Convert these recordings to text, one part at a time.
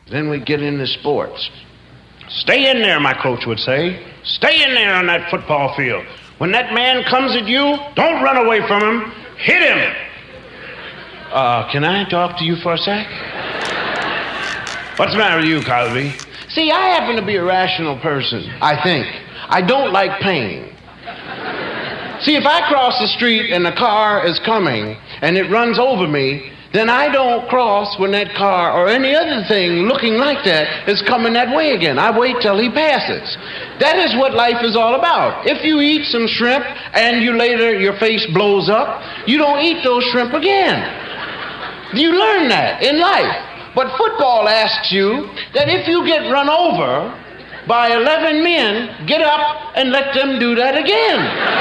Then we'd get into sports. Stay in there, my coach would say. Stay in there on that football field. When that man comes at you, don't run away from him. Hit him. Can I talk to you for a sec? What's the matter with you, Cosby? See, I happen to be a rational person, I think. I don't like pain. See, if I cross the street and a car is coming and it runs over me, then I don't cross when that car or any other thing looking like that is coming that way again. I wait till he passes. That is what life is all about. If you eat some shrimp and your face blows up, you don't eat those shrimp again. You learn that in life. But football asks you that if you get run over by 11 men, get up and let them do that again.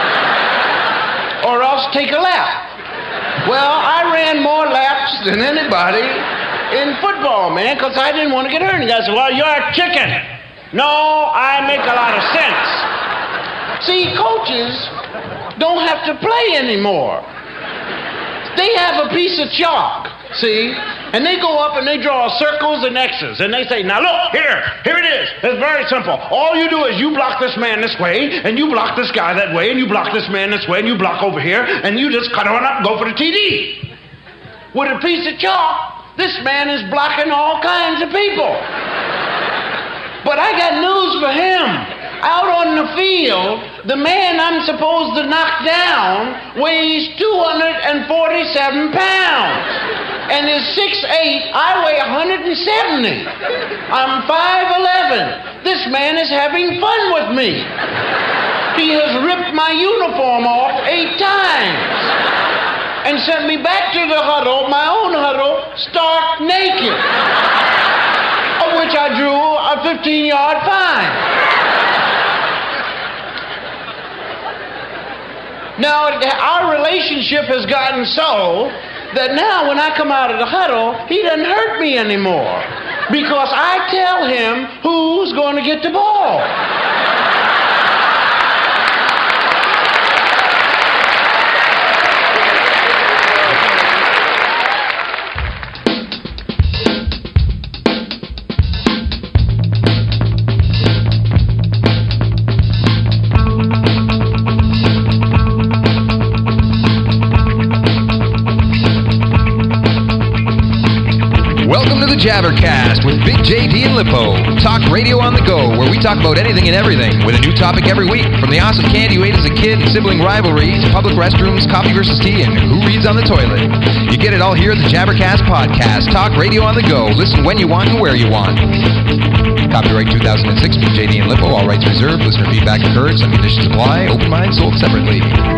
Or else take a lap. Well, I ran more laps than anybody in football, man, because I didn't want to get hurt. And the guy said, well, you're a chicken. No, I make a lot of sense. See, coaches don't have to play anymore. They have a piece of chalk, see? And they go up and they draw circles and X's. And they say, now look, here it is. It's very simple. All you do is you block this man this way, and you block this guy that way, and you block this man this way, and you block over here, and you just cut on up and go for the TD. With a piece of chalk, this man is blocking all kinds of people. But I got news for him. Out on the field, the man I'm supposed to knock down weighs 247 pounds. And is 6'8", I weigh 170. I'm 5'11". This man is having fun with me. He has ripped my uniform off 8 times and sent me back to the huddle, my own huddle, stark naked, of which I drew a 15-yard fine. Now, our relationship has gotten so that now when I come out of the huddle, he doesn't hurt me anymore because I tell him who's going to get the ball. Jabbercast with Big JD and Lippo. Talk radio on the go, where we talk about anything and everything with a new topic every week. From the awesome candy you ate as a kid and sibling rivalries, public restrooms, coffee versus tea, and who reads on the toilet. You get it all here at the Jabbercast Podcast. Talk radio on the go. Listen when you want and where you want. Copyright 2006, Big JD and Lippo. All rights reserved. Listener feedback encouraged. Some conditions apply. Open mind sold separately.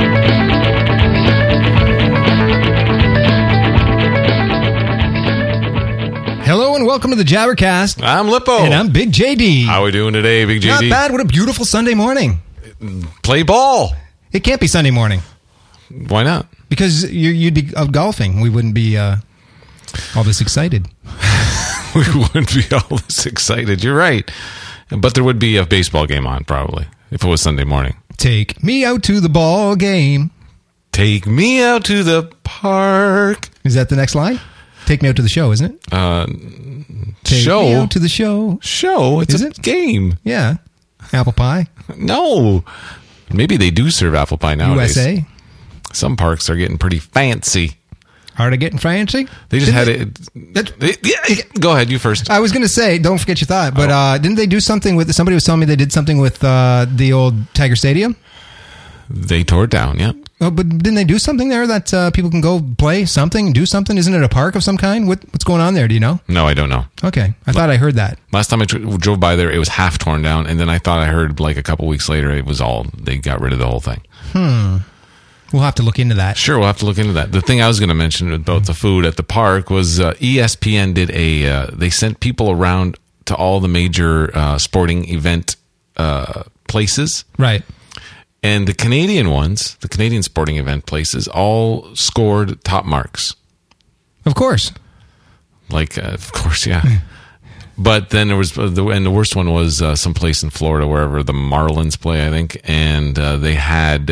Hello and welcome to the Jabbercast. I'm Lippo. And I'm Big JD. How are we doing today, Big JD? Not bad. What a beautiful Sunday morning. Play ball. It can't be Sunday morning. Why not? Because you'd be out golfing. We wouldn't be all this excited. We wouldn't be all this excited. You're right. But there would be a baseball game on, probably, if it was Sunday morning. Take me out to the ball game. Take me out to the park. Is that the next line? Take me out to the show, isn't it? Take me out to the show. Show? It's a game. Yeah. Apple pie. No. Maybe they do serve apple pie nowadays. USA. Some parks are getting pretty fancy. Are they getting fancy? They just had it. Go ahead, you first. I was going to say, don't forget your thought, but didn't they do something with, somebody was telling me they did something with the old Tiger Stadium? They tore it down, yeah. Oh, but didn't they do something there that people can go play something, do something? Isn't it a park of some kind? What's going on there? Do you know? No, I don't know. Okay. I thought I heard that. Last time I drove by there, it was half torn down, and then I thought I heard like a couple weeks later they got rid of the whole thing. We'll have to look into that. Sure, we'll have to look into that. The thing I was going to mention about the food at the park was ESPN did they sent people around to all the major sporting event places. Right. And the Canadian ones, the Canadian sporting event places, all scored top marks. Of course. Of course, yeah. But then there was, the worst one was someplace in Florida, wherever the Marlins play, I think. And they had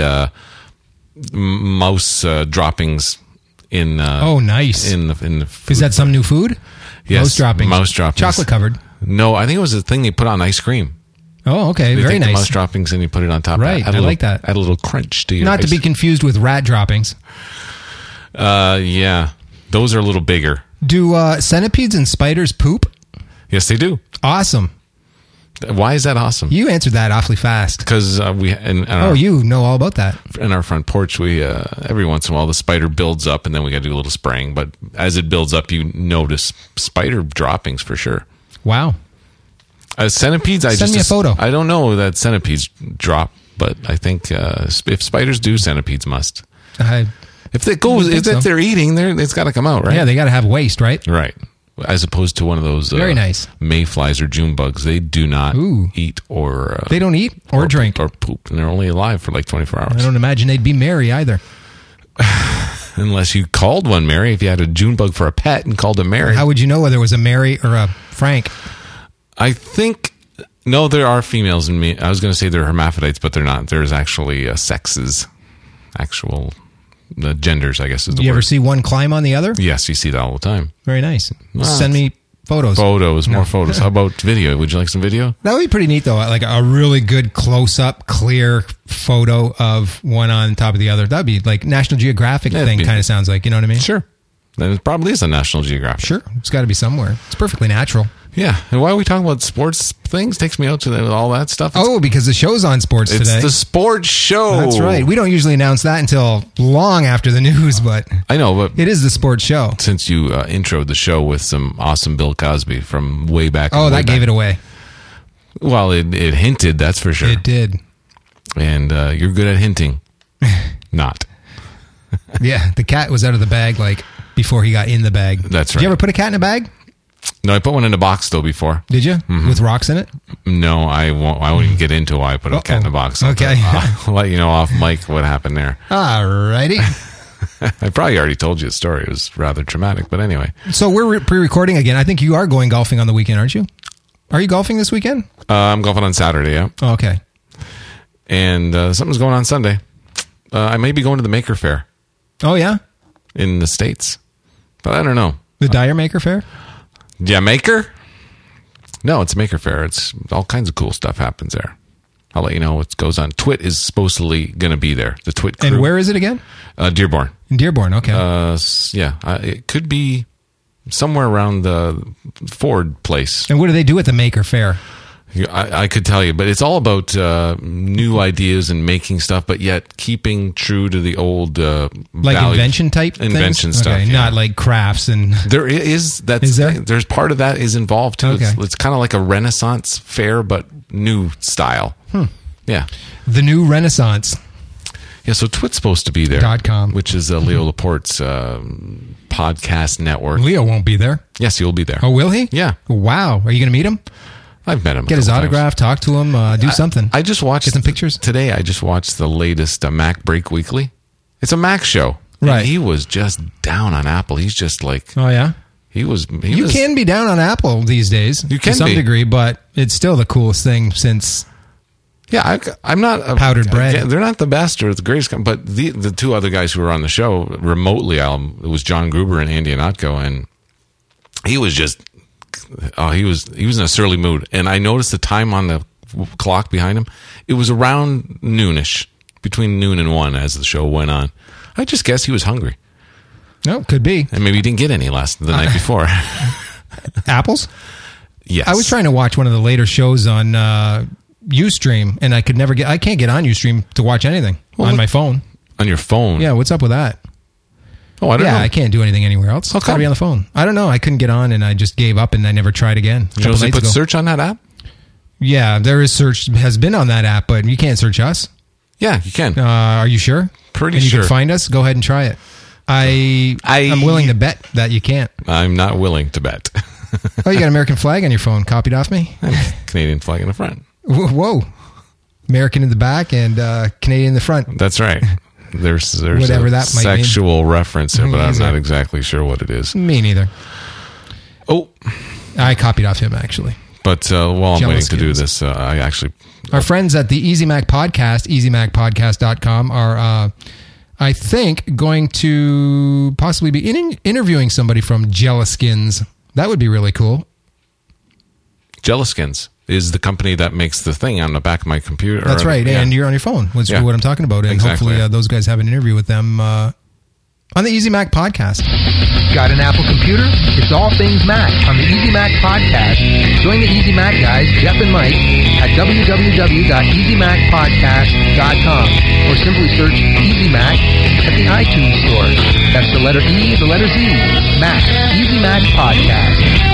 mouse droppings in. Oh, nice. In the food. Is that some new food? Yes, Mouse droppings. Mouse droppings. Chocolate covered. No, I think it was a thing you put on ice cream. Oh, okay. They Very take the mouse nice. droppings and you put it on top. Right, Add a I little- like that. Add a little crunch to your Not to ice. be confused with rat droppings. Yeah, those are a little bigger. Do centipedes and spiders poop? Yes, they do. Awesome. Why is that awesome? You answered that awfully fast. Because in Oh, our, you know all about that. in our front porch, we every once in a while the spider builds up, and then we got to do a little spraying. But as it builds up, you notice spider droppings for sure. Wow. Centipedes, Send me a photo. I don't know that centipedes drop, but I think if spiders do, centipedes must. If they're eating, it's got to come out, right? Yeah, they got to have waste, right? Right. As opposed to one of those Very nice. mayflies or June bugs, they do not Ooh. eat or They don't eat or drink. or poop, and they're only alive for like 24 hours. I don't imagine they'd be merry either. Unless you called one Mary, if you had a June bug for a pet and called it Mary. How would you know whether it was a Mary or a Frank? I think no, there are females in me. I was going to say they're hermaphrodites, but they're not. There's actually sexes, actual genders, I guess is the You word. ever see one climb on the other? Yes, you see that all the time. Very nice. Wow. Send me photos. More photos. How about video? Would you like some video? That would be pretty neat, though. Like a really good close-up, clear photo of one on top of the other. That'd be like National Geographic Yeah, it'd thing. be- Kind of sounds like, you know what I mean? Sure. Then it probably is a National Geographic. Sure. It's got to be somewhere. It's perfectly natural. Yeah. And why are we talking about sports things? Takes me out to all that stuff. Oh, because the show's on sports It's today. the sports show. That's right. We don't usually announce that until long after the news, but I know, but it is the sports show. since you introed the show with some awesome Bill Cosby from way back. Oh, that gave it away. Well, it hinted, that's for sure. It did. And you're good at hinting. Not. Yeah, the cat was out of the bag like before he got in the bag. That's Did you right. ever put a cat in a bag? No, I put one in a box though before. Did you? Mm-hmm. With rocks in it? No, I won't. I won't even get into why I put a cat in a box. Okay. I'll let you know off mic what happened there. Alrighty. I probably already told you the story. It was rather traumatic, but anyway. So we're pre-recording again. I think you are going golfing on the weekend, aren't you? Are you golfing this weekend? I'm golfing on Saturday, yeah. Oh, okay. And something's going on Sunday. I may be going to the Maker Fair Oh, yeah? in the States, but I don't know. The Dyer Maker Fair? Yeah, Maker? No, it's Maker Fair. It's all kinds of cool stuff happens there. I'll let you know what goes on. Twit is supposedly going to be there. The Twit crew. And where is it again? Dearborn. In Dearborn, okay. Yeah, it could be somewhere around the Ford place. And what do they do at the Maker Fair? I could tell you, but it's all about new ideas and making stuff, but yet keeping true to the old Like values. invention type invention things? stuff. Okay, yeah. not like crafts and... There is that's Is there? There's part of that is involved too. Okay. It's kind of like a Renaissance fair, but new style. Yeah, The new Renaissance. yeah. So Twit's supposed to be there. .com. Which is Leo Laporte's podcast network. Leo won't be there. Yes, you'll be there. Oh, will he? Yeah, Wow. Are you going to meet him? I've met him. a Get his couple times. autograph, talk to him, do something. I just watched Get some pictures? today. I just watched the latest Mac Break Weekly. It's a Mac show, and Right. he was just down on Apple. He's just like Oh, yeah? he was. You can be down on Apple these days. You can to some be. degree, but it's still the coolest thing since... Yeah, I'm not Powdered bread. They're not the best or the greatest, but the two other guys who were on the show remotely, it was John Gruber and Andy Anatko, and he was just. Oh, he was in a surly mood, and I noticed the time on the clock behind him. It was around noonish, between noon and 1 as the show went on. I just guess he was hungry, No, could be. and maybe he didn't get any the night before. Apples? Yes, I was trying to watch one of the later shows on Ustream, and I can't get on Ustream to watch anything on my phone. on your phone. Yeah, what's up with that? Oh, I don't know. I can't do anything anywhere else. How It's gotta come? be on the phone. I don't know. I couldn't get on, and I just gave up, and I never tried again. You usually put search on that app. Yeah, there is search has been on that app, but you can't search us. Yeah, you can. Are you sure? Pretty and you sure. can find us. Go ahead and try it. I'm willing to bet that you can't. I'm not willing to bet. Oh, you got an American flag on your phone copied off me? Canadian flag in the front. Whoa. American in the back and Canadian in the front. That's right. There's Whatever a that might mean. sexual reference here, but I'm Is not there? exactly sure what it is. Me neither. Oh, I copied off him, actually. but while I'm Jealous waiting to do kids. this, I actually Our friends at the Easy Mac Podcast, easymacpodcast.com, are, I think, going to possibly be interviewing somebody from Jealous Skins That would be really cool. Jelliskins is the company that makes the thing on the back of my computer. That's right. And you're on your phone, which is what I'm talking about. And exactly. hopefully those guys have an interview with them on the Easy Mac podcast. Got an Apple computer? It's all things Mac on the Easy Mac podcast. Join the Easy Mac guys, Jeff and Mike, at www.easymacpodcast.com or simply search Easy Mac at the iTunes store. That's the letter E, the letter Z, Mac, Easy Mac podcast.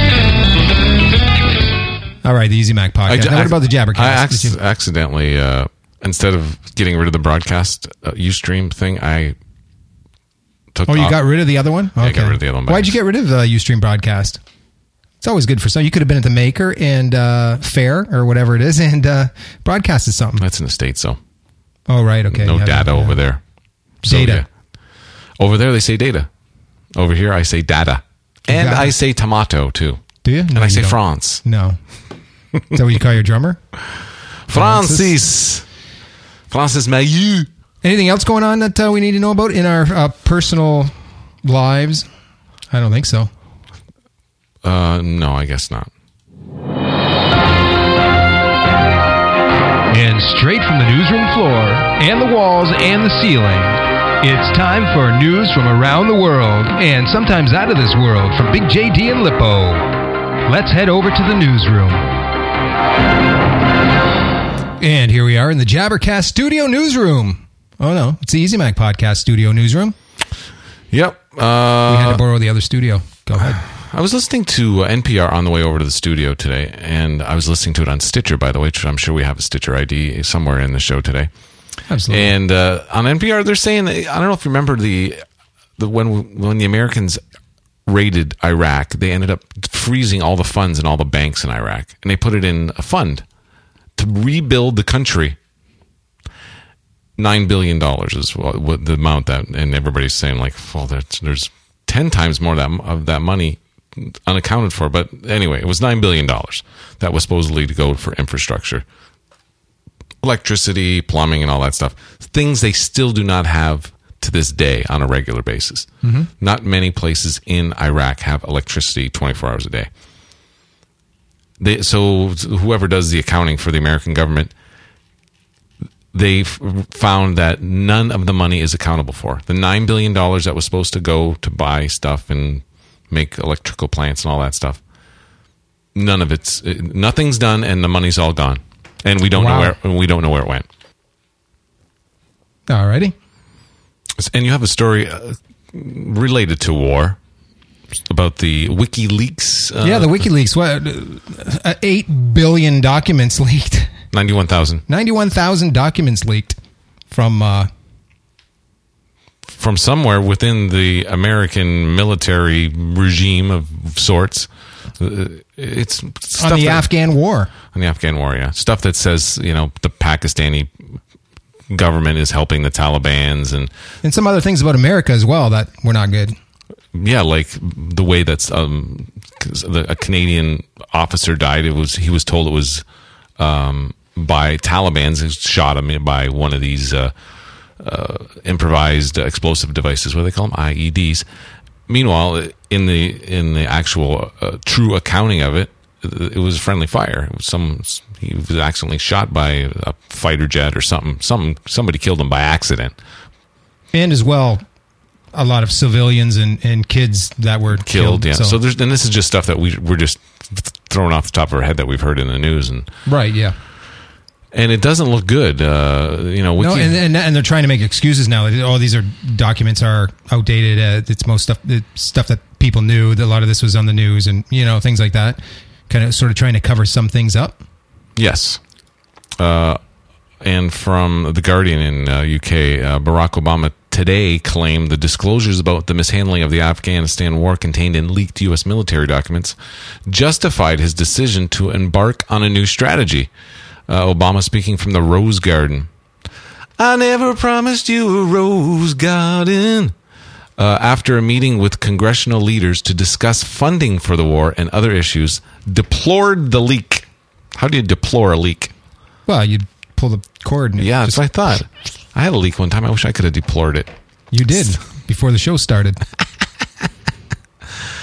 All right, the Easy Mac podcast. Now, what about the Jabbercast? I accidentally, instead of getting rid of the broadcast Ustream thing, I took you got rid of the other one? Okay. Yeah, I got rid of the other one. Why'd you get rid of Ustream broadcast? It's always good for some. You could have been at the Maker and Fair or whatever it is and broadcasted something. That's in the States, though. Oh, right. Okay. No data over there. Data. Over there, they say data. Over here, I say data. And I say tomato, too. Do you? And I say France. No. Is that what you call your drummer? Francis Mailloux. Anything else going on that we need to know about in our personal lives? I don't think so. No, I guess not. And straight from the newsroom floor and the walls and the ceiling, it's time for news from around the world and sometimes out of this world from Big JD and Lippo. Let's head over to the newsroom. And here we are in the Jabbercast studio newsroom. Oh, no. It's the Easy Mac podcast studio newsroom. Yep. We had to borrow the other studio. Go ahead. I was listening to NPR on the way over to the studio today, and I was listening to it on Stitcher, by the way, which I'm sure we have a Stitcher ID somewhere in the show today. Absolutely. And on NPR, they're saying, I don't know if you remember when the Americans raided Iraq, they ended up freezing all the funds in all the banks in Iraq, and they put it in a fund to rebuild the country. $9 billion is what the amount that, and everybody's saying like, well, there's 10 times more of that money unaccounted for. But anyway, it was $9 billion that was supposedly to go for infrastructure, electricity, plumbing, and all that stuff. Things they still do not have to this day on a regular basis. Mm-hmm. Not many places in Iraq have electricity 24 hours a day. So whoever does the accounting for the American government, they found that none of the money is accountable for. The $9 billion that was supposed to go to buy stuff and make electrical plants and all that stuff, nothing's done, and the money's all gone, and we don't know where it went. Alrighty. And you have a story related to war about the WikiLeaks. Yeah, the WikiLeaks. What? 8 billion documents leaked. 91,000. 91,000 documents leaked from somewhere within the American military regime of sorts. It's stuff on the Afghan war. On the Afghan war, yeah. Stuff that says, the Pakistani government is helping the Talibans and some other things about America as well that were not good. Yeah, like the way that's a Canadian officer died. He was told it was by Talibans who shot him by one of these improvised explosive devices. What do they call them? IEDs. Meanwhile, in the actual true accounting of it, it was friendly fire. He was accidentally shot by a fighter jet or something. Somebody killed him by accident. And as well, a lot of civilians and kids that were killed. Yeah. So this is just stuff that we're just throwing off the top of our head that we've heard in the news. Right. Yeah. And it doesn't look good. And they're trying to make excuses now. All these documents are outdated. It's most stuff that people knew. That a lot of this was on the news and things like that. Kind of sort of trying to cover some things up. Yes. And from The Guardian in UK, Barack Obama today claimed the disclosures about the mishandling of the Afghanistan war contained in leaked U.S. military documents justified his decision to embark on a new strategy. Obama speaking from the Rose Garden. I never promised you a rose garden. After a meeting with congressional leaders to discuss funding for the war and other issues, deplored the leak. How do you deplore a leak? Well, you pull the cord. And yeah, that's what I thought. I had a leak one time. I wish I could have deplored it. You did before the show started.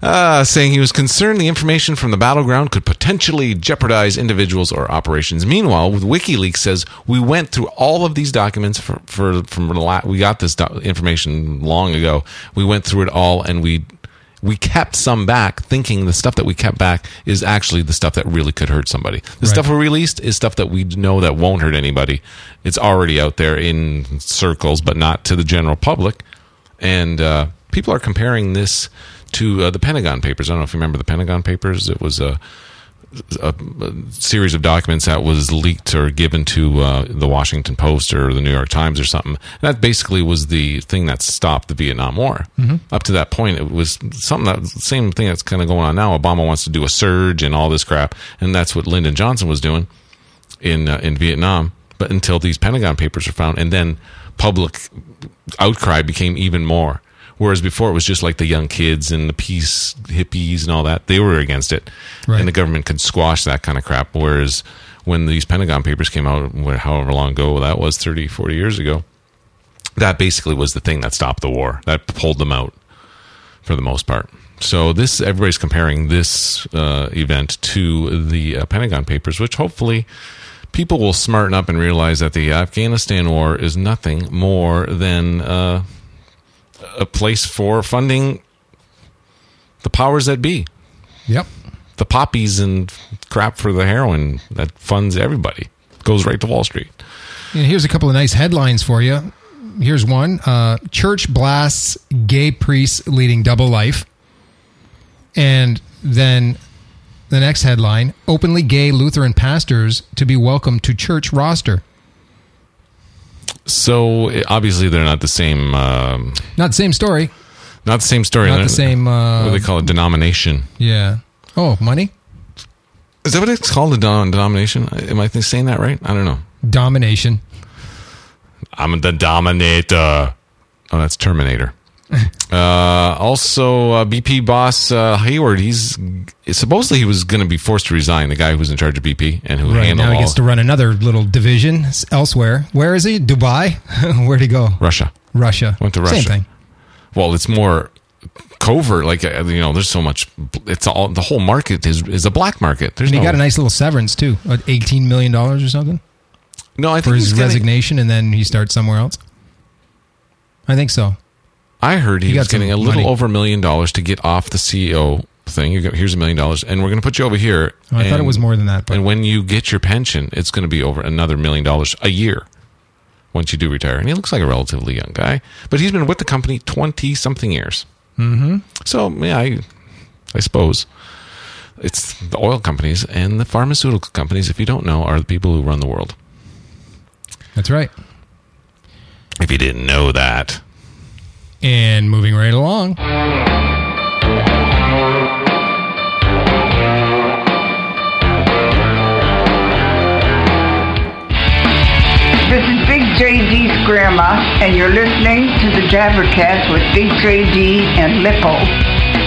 saying he was concerned the information from the battleground could potentially jeopardize individuals or operations. Meanwhile, with WikiLeaks says we went through all of these documents we got this information long ago. We went through it all, and we kept some back, thinking the stuff that we kept back is actually the stuff that really could hurt somebody. The stuff we released is stuff that we know that won't hurt anybody. It's already out there in circles, but not to the general public. And people are comparing this to the Pentagon Papers. I don't know if you remember the Pentagon Papers. It was a series of documents that was leaked or given to the Washington Post or the New York Times or something. And that basically was the thing that stopped the Vietnam War. Up to that point, it was same thing that's kind of going on now. Obama wants to do a surge and all this crap, and that's what Lyndon Johnson was doing in Vietnam. But until these Pentagon Papers are found, and then public outcry became even more. Whereas before it was just like the young kids and the peace hippies and all that. They were against it. Right. And the government could squash that kind of crap. Whereas when these Pentagon Papers came out, however long ago that was, 30, 40 years ago, that basically was the thing that stopped the war. That pulled them out for the most part. So everybody's comparing this event to the Pentagon Papers, which hopefully people will smarten up and realize that the Afghanistan war is nothing more than a place for funding the powers that be. Yep. The poppies and crap for the heroin that funds everybody. Goes right to Wall Street. And here's a couple of nice headlines for you. Here's one. Church blasts gay priests leading double life. And then the next headline, openly gay Lutheran pastors to be welcomed to church roster. So obviously they're not the same. Not the same story. Not the same story. Not the same. What do they call it? Denomination. Yeah. Oh, money. Is that what it's called? A denomination? Am I saying that right? I don't know. Domination. I'm the Dominator. Oh, that's Terminator. Also, BP boss Hayward. Supposedly he was going to be forced to resign. The guy who was in charge of BP and who handled now he gets to run another little division elsewhere. Where is he? Dubai? Where'd he go? Russia. Went to Russia. Same thing. Well, it's more covert. Like there's so much. It's all the whole market is a black market. He got a nice little severance too, $18 million or something. No, I think for his resignation, and then he starts somewhere else. I think so. I heard he was getting a little over $1 million to get off the CEO thing. Here's $1 million, and we're going to put you over here. Oh, I thought it was more than that. But. And when you get your pension, it's going to be over another $1 million a year once you do retire. And he looks like a relatively young guy, but he's been with the company 20-something years. Mm-hmm. So, yeah, I suppose it's the oil companies and the pharmaceutical companies, if you don't know, are the people who run the world. That's right. If you didn't know that. And moving right along. This is Big JD's grandma, and you're listening to the Jabbercast with Big JD and Lippo.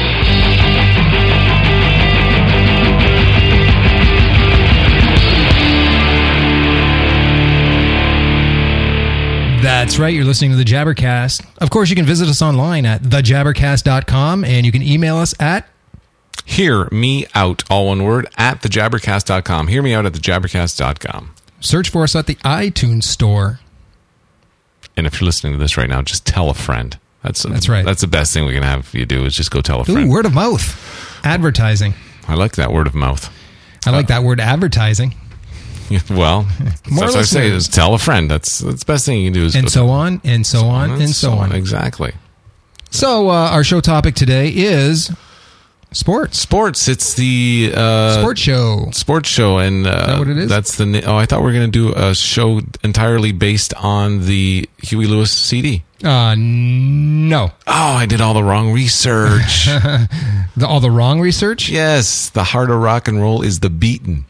That's right. You're listening to the Jabbercast. Of course, you can visit us online at thejabbercast.com, and you can email us at Hear Me Out, all one word, at thejabbercast.com. Hear me out at thejabbercast.com. Search for us at the iTunes store. And if you're listening to this right now, just tell a friend. That's right. That's the best thing we can have you do is just go tell a friend. Ooh, word of mouth. Advertising. I like that word of mouth. I like that word advertising. Well, that's what I say is tell a friend. That's the best thing you can do. Is and so on, and so on, and so on. Exactly. So our show topic today is sports. Sports. It's the sports show. Sports show, and is that what it is? That's the. Oh, I thought we were going to do a show entirely based on the Huey Lewis CD. No. Oh, I did all the wrong research. All the wrong research? Yes. The Heart of Rock and Roll is the beaten.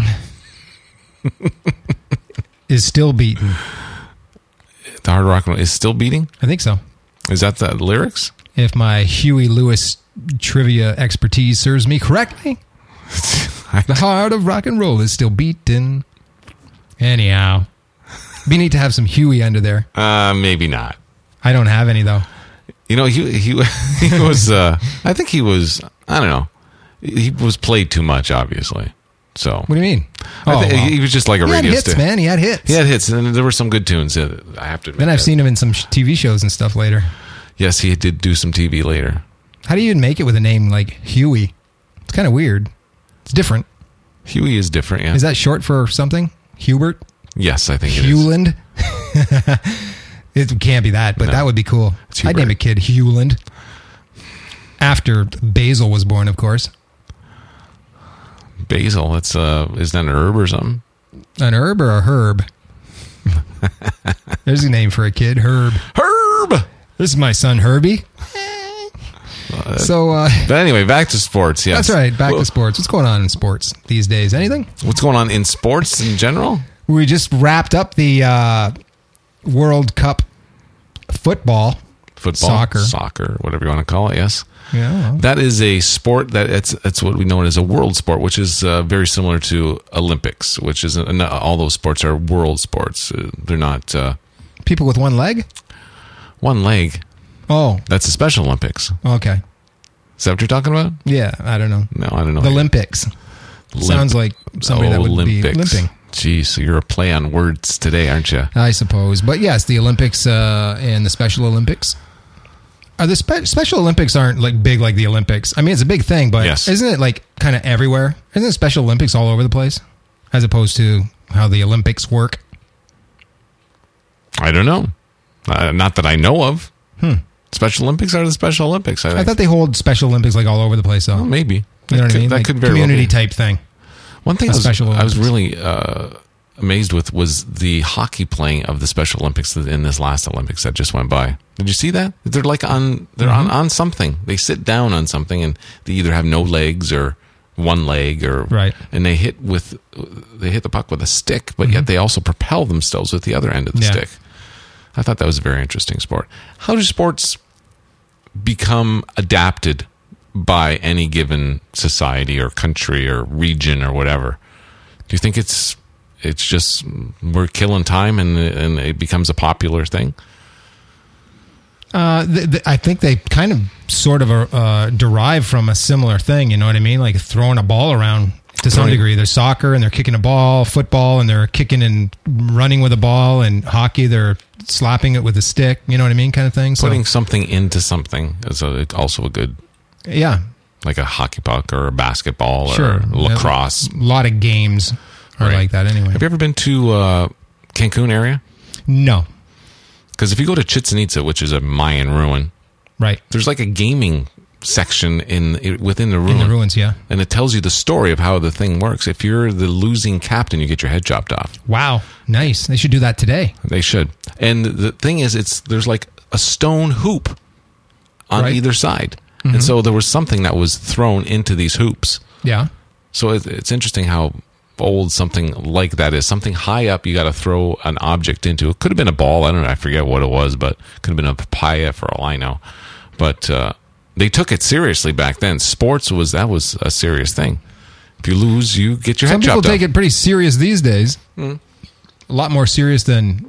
Is still beaten. The Heart of Rock and Roll is still beating? I think so. Is that the lyrics? If my Huey Lewis trivia expertise serves me correctly, the heart of rock and roll is still beating. Anyhow, we need to have some Huey under there. Maybe not. I don't have any though. You know, he was. I think he was. I don't know. He was played too much, obviously. So What do you mean? He was just like a He had radio hits, star. man. He had hits. He had hits, and there were some good tunes. I have to admit. Then I've that. seen him in some TV shows and stuff later. Yes, he did do some TV later. How do you even make it with a name like Huey? It's kind of weird. It's different. Huey is different, yeah. Is that short for something? Hubert? Yes, I think it is. Hewland? It can't be that, but No. that would be cool. It's I'd name a Hubert. kid Hewland. After Basil was born, of course. Basil, isn't that an herb or something? An herb or a herb? There's a name for a kid, Herb. Herb! This is my son, Herbie. But anyway, back to sports, yes. That's right. Back to sports. What's going on in sports these days? Anything? What's going on in sports in general? We just wrapped up the World Cup football. Soccer, whatever you want to call it, yes. Yeah. That is a sport it's what we know as a world sport, which is very similar to Olympics, which is all those sports are world sports. They're not People with one leg? one leg. Oh, That's the Special Olympics. okay. Is that what you're talking about? Yeah, I don't know. No, I don't know. The Olympics. Sounds like somebody that would be limping. Geez, so you're a play on words today, aren't you? I suppose. But yes, the Olympics and the Special Olympics. The Special Olympics aren't like big like the Olympics. I mean, it's a big thing, but Yes. isn't it like kind of everywhere? Isn't the Special Olympics all over the place? As opposed to how the Olympics work? I don't know. Not that I know of. Special Olympics are the Special Olympics. I thought they hold Special Olympics like all over the place, though. Well, maybe. You know what I mean? That Like could very well community be. type thing. One thing A I Special was Olympics. really amazed with was the hockey playing of the Special Olympics in this last Olympics that just went by. Did you see that? They're like on something. They sit down on something and they either have no legs or one leg or Right. and they hit the puck with a stick, but yet they also propel themselves with the other end of the Yeah. stick. I thought that was a very interesting sport. How do sports become adapted by any given society or country or region or whatever? Do you think it's just we're killing time and it becomes a popular thing? I think they kind of sort of derive from a similar thing. You know what I mean? Like throwing a ball around to some Right. degree. There's soccer and they're kicking a ball, football and they're kicking and running with a ball, and hockey they're slapping it with a stick. You know what I mean? Kind of thing. So, Putting something into something is also a good, yeah, like a hockey puck or a basketball sure. or lacrosse. A lot of games are Right. like that anyway. Have you ever been to Cancun area? No. Because if you go to Chichen Itza, which is a Mayan ruin, Right. there's like a gaming section within the ruin. In the ruins, yeah. And it tells you the story of how the thing works. If you're the losing captain, you get your head chopped off. Wow. Nice. They should do that today. They should. And the thing is, there's like a stone hoop on Right. either side. And so there was something that was thrown into these hoops. Yeah. So it's interesting how old something like that is. Something high up, you got to throw an object into. It could have been a ball. I don't know. I forget what it was, but it could have been a papaya for all I know. But they took it seriously back then. Sports was a serious thing. If you lose, you get your Some head people chopped take off. it pretty serious these days. A lot more serious than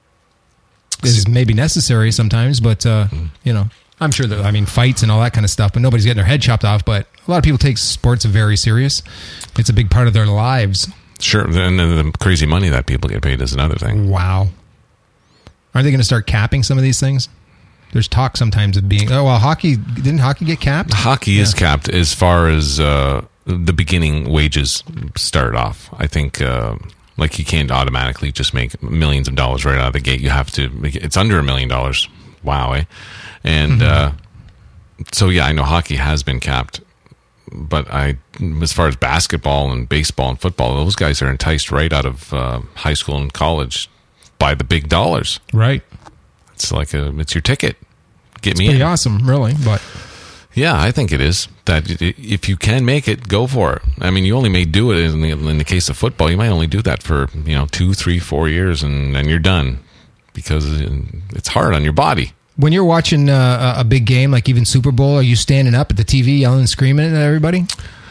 is maybe necessary sometimes, but you know, I'm sure that fights and all that kind of stuff, but nobody's getting their head chopped off. But a lot of people take sports very serious. It's a big part of their lives. Sure, and the crazy money that people get paid is another thing. Wow. Aren't they going to start capping some of these things? There's talk sometimes of being, didn't hockey get capped? Hockey is capped as far as the beginning wages start off. I think like you can't automatically just make millions of dollars right out of the gate. You have to it's under $1 million. Wow, eh? And so yeah, I know hockey has been capped, but as far as basketball and baseball and football, those guys are enticed right out of high school and college by the big dollars. Right. It's like it's your ticket. Get me Pretty in. awesome, really. But Yeah, I think it is. That if you can make it, go for it. I mean, you only may do it in the case of football. You might only do that for 2, 3, 4 years, and then you're done because it's hard on your body. when you're watching a big game, like even Super Bowl, are you standing up at the TV yelling and screaming at everybody?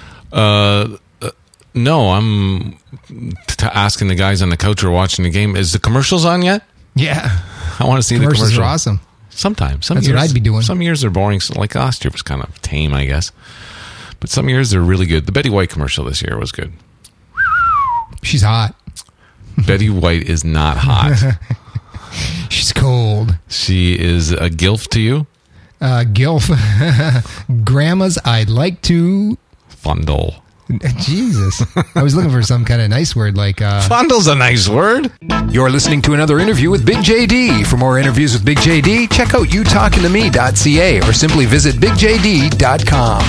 No, I'm asking the guys on the couch who are watching the game, is the commercials on yet? Yeah. I want to see Commercials the commercial. are awesome. Sometimes. That's what I'd be doing. Some years are boring. Like last year was kind of tame, I guess. But some years they're really good. The Betty White commercial this year was good. She's hot. Betty White is not hot. She's cold. She is a gilf to you? Gilf. Grandma's I'd like to... Fondle. Jesus. I was looking for some kind of nice word like... Fondle's a nice word. You're listening to another interview with Big JD. For more interviews with Big JD, check out youtalkingtome.ca or simply visit bigjd.com.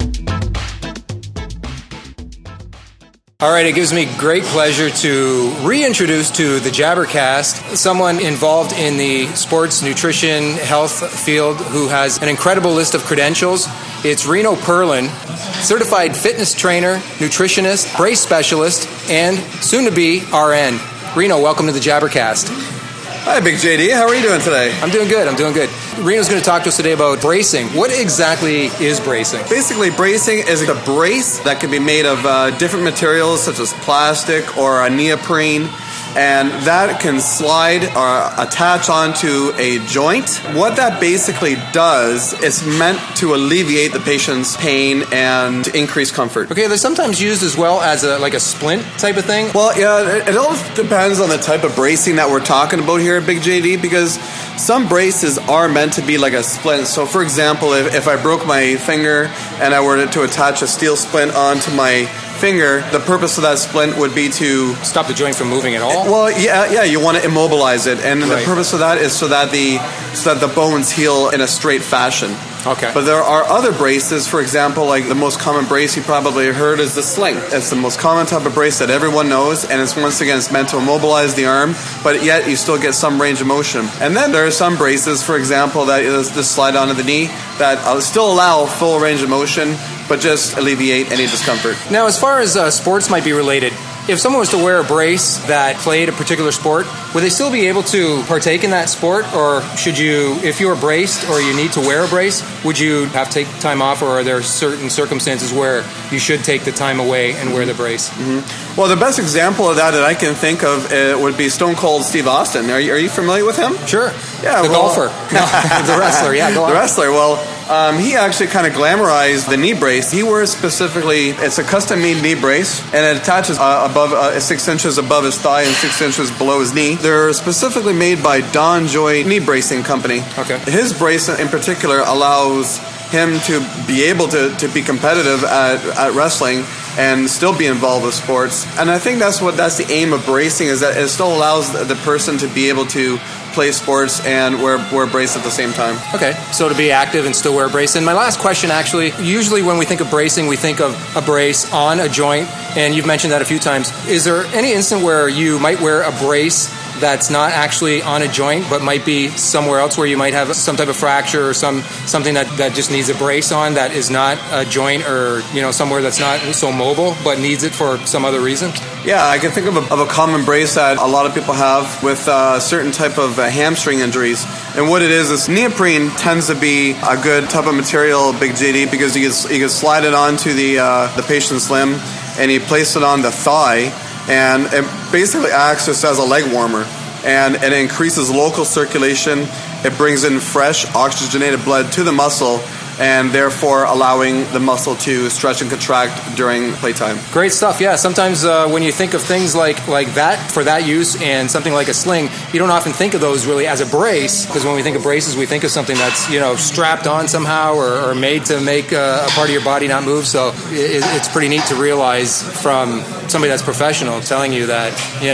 All right, it gives me great pleasure to reintroduce to the Jabbercast someone involved in the sports, nutrition, health field who has an incredible list of credentials. It's Reno Perlin, certified fitness trainer, nutritionist, brace specialist, and soon-to-be RN. Reno, welcome to the Jabbercast. Hi, Big JD. How are you doing today? I'm doing good. Reno's going to talk to us today about bracing. What exactly is bracing? Basically, bracing is a brace that can be made of different materials such as plastic or a neoprene, and that can slide or attach onto a joint. What that basically does is meant to alleviate the patient's pain and increase comfort. Okay, they're sometimes used as well as a splint type of thing. Well, yeah, it all depends on the type of bracing that we're talking about here at Big JD, because some braces are meant to be like a splint. So, for example, if I broke my finger and I were to attach a steel splint onto my finger, the purpose of that splint would be to stop the joint from moving at all. Well, yeah, you want to immobilize it, and right. The purpose of that is so that the bones heal in a straight fashion. Okay. But there are other braces, for example, like the most common brace you probably heard is the sling. It's the most common type of brace that everyone knows, and it's once again it's meant to immobilize the arm, but yet you still get some range of motion. And then there are some braces, for example, that just slide onto the knee that still allow full range of motion, but just alleviate any discomfort. Now, as far as sports might be related, if someone was to wear a brace that played a particular sport, would they still be able to partake in that sport? Or should you, if you're braced or you need to wear a brace, would you have to take time off, or are there certain circumstances where you should take the time away and wear the brace? Mm-hmm. Well, the best example of that I can think of would be Stone Cold Steve Austin. Are you familiar with him? Sure. Yeah, the golfer. No, the wrestler. Yeah, go on. The wrestler. Well, he actually kind of glamorized the knee brace. He wears specifically, it's a custom-made knee brace, and it attaches above 6 inches above his thigh and 6 inches below his knee. They're specifically made by Don Joy Knee Bracing Company. Okay. His brace in particular allows him to be able to be competitive at wrestling and still be involved with sports. And I think that's the aim of bracing, is that it still allows the person to be able to play sports and wear a brace at the same time. Okay, so to be active and still wear a brace. And my last question, actually, usually when we think of bracing, we think of a brace on a joint, and you've mentioned that a few times. Is there any instant where you might wear a brace that's not actually on a joint, but might be somewhere else where you might have some type of fracture or something that just needs a brace on, that is not a joint, or somewhere that's not so mobile but needs it for some other reason? Yeah, I can think of a common brace that a lot of people have with certain type of hamstring injuries. And what it is neoprene tends to be a good type of material, Big JD, because you can slide it onto the patient's limb, and you place it on the thigh, and it basically acts just as a leg warmer, and it increases local circulation. It brings in fresh oxygenated blood to the muscle, and therefore allowing the muscle to stretch and contract during playtime. Great stuff. Yeah, sometimes when you think of things like that for that use, and something like a sling, you don't often think of those really as a brace, because when we think of braces, we think of something that's strapped on somehow or made to make a part of your body not move. So it's pretty neat to realize from somebody that's professional telling you that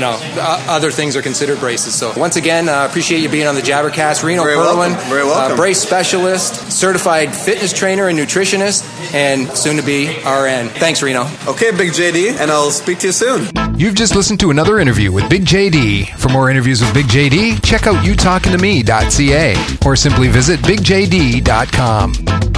other things are considered braces. So once again, appreciate you being on the Jabbercast. Reno Perlin, very welcome. Brace specialist, certified fitness trainer and nutritionist, and soon to be RN. Thanks, Reno. Okay, Big JD, and I'll speak to you soon. You've just listened to another interview with Big JD. For more interviews with Big JD, check out youtalkingtome.ca or simply visit bigjd.com.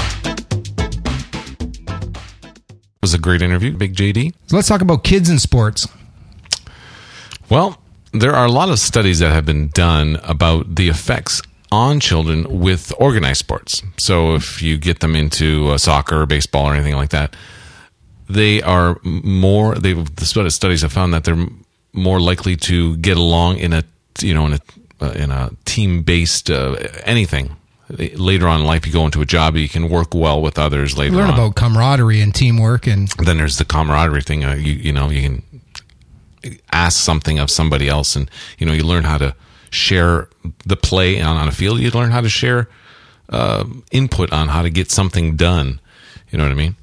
It was a great interview, Big JD. So let's talk about kids in sports. Well, there are a lot of studies that have been done about the effects on children with organized sports. So if you get them into soccer or baseball or anything like that, they are more. The studies have found that they're more likely to get along in a team-based anything. later on in life, you go into a job, you can work well with others later on. Learn about camaraderie and teamwork. And then there's the camaraderie thing. You can ask something of somebody else, and you learn how to share the play on a field. You learn how to share input on how to get something done. You know what I mean?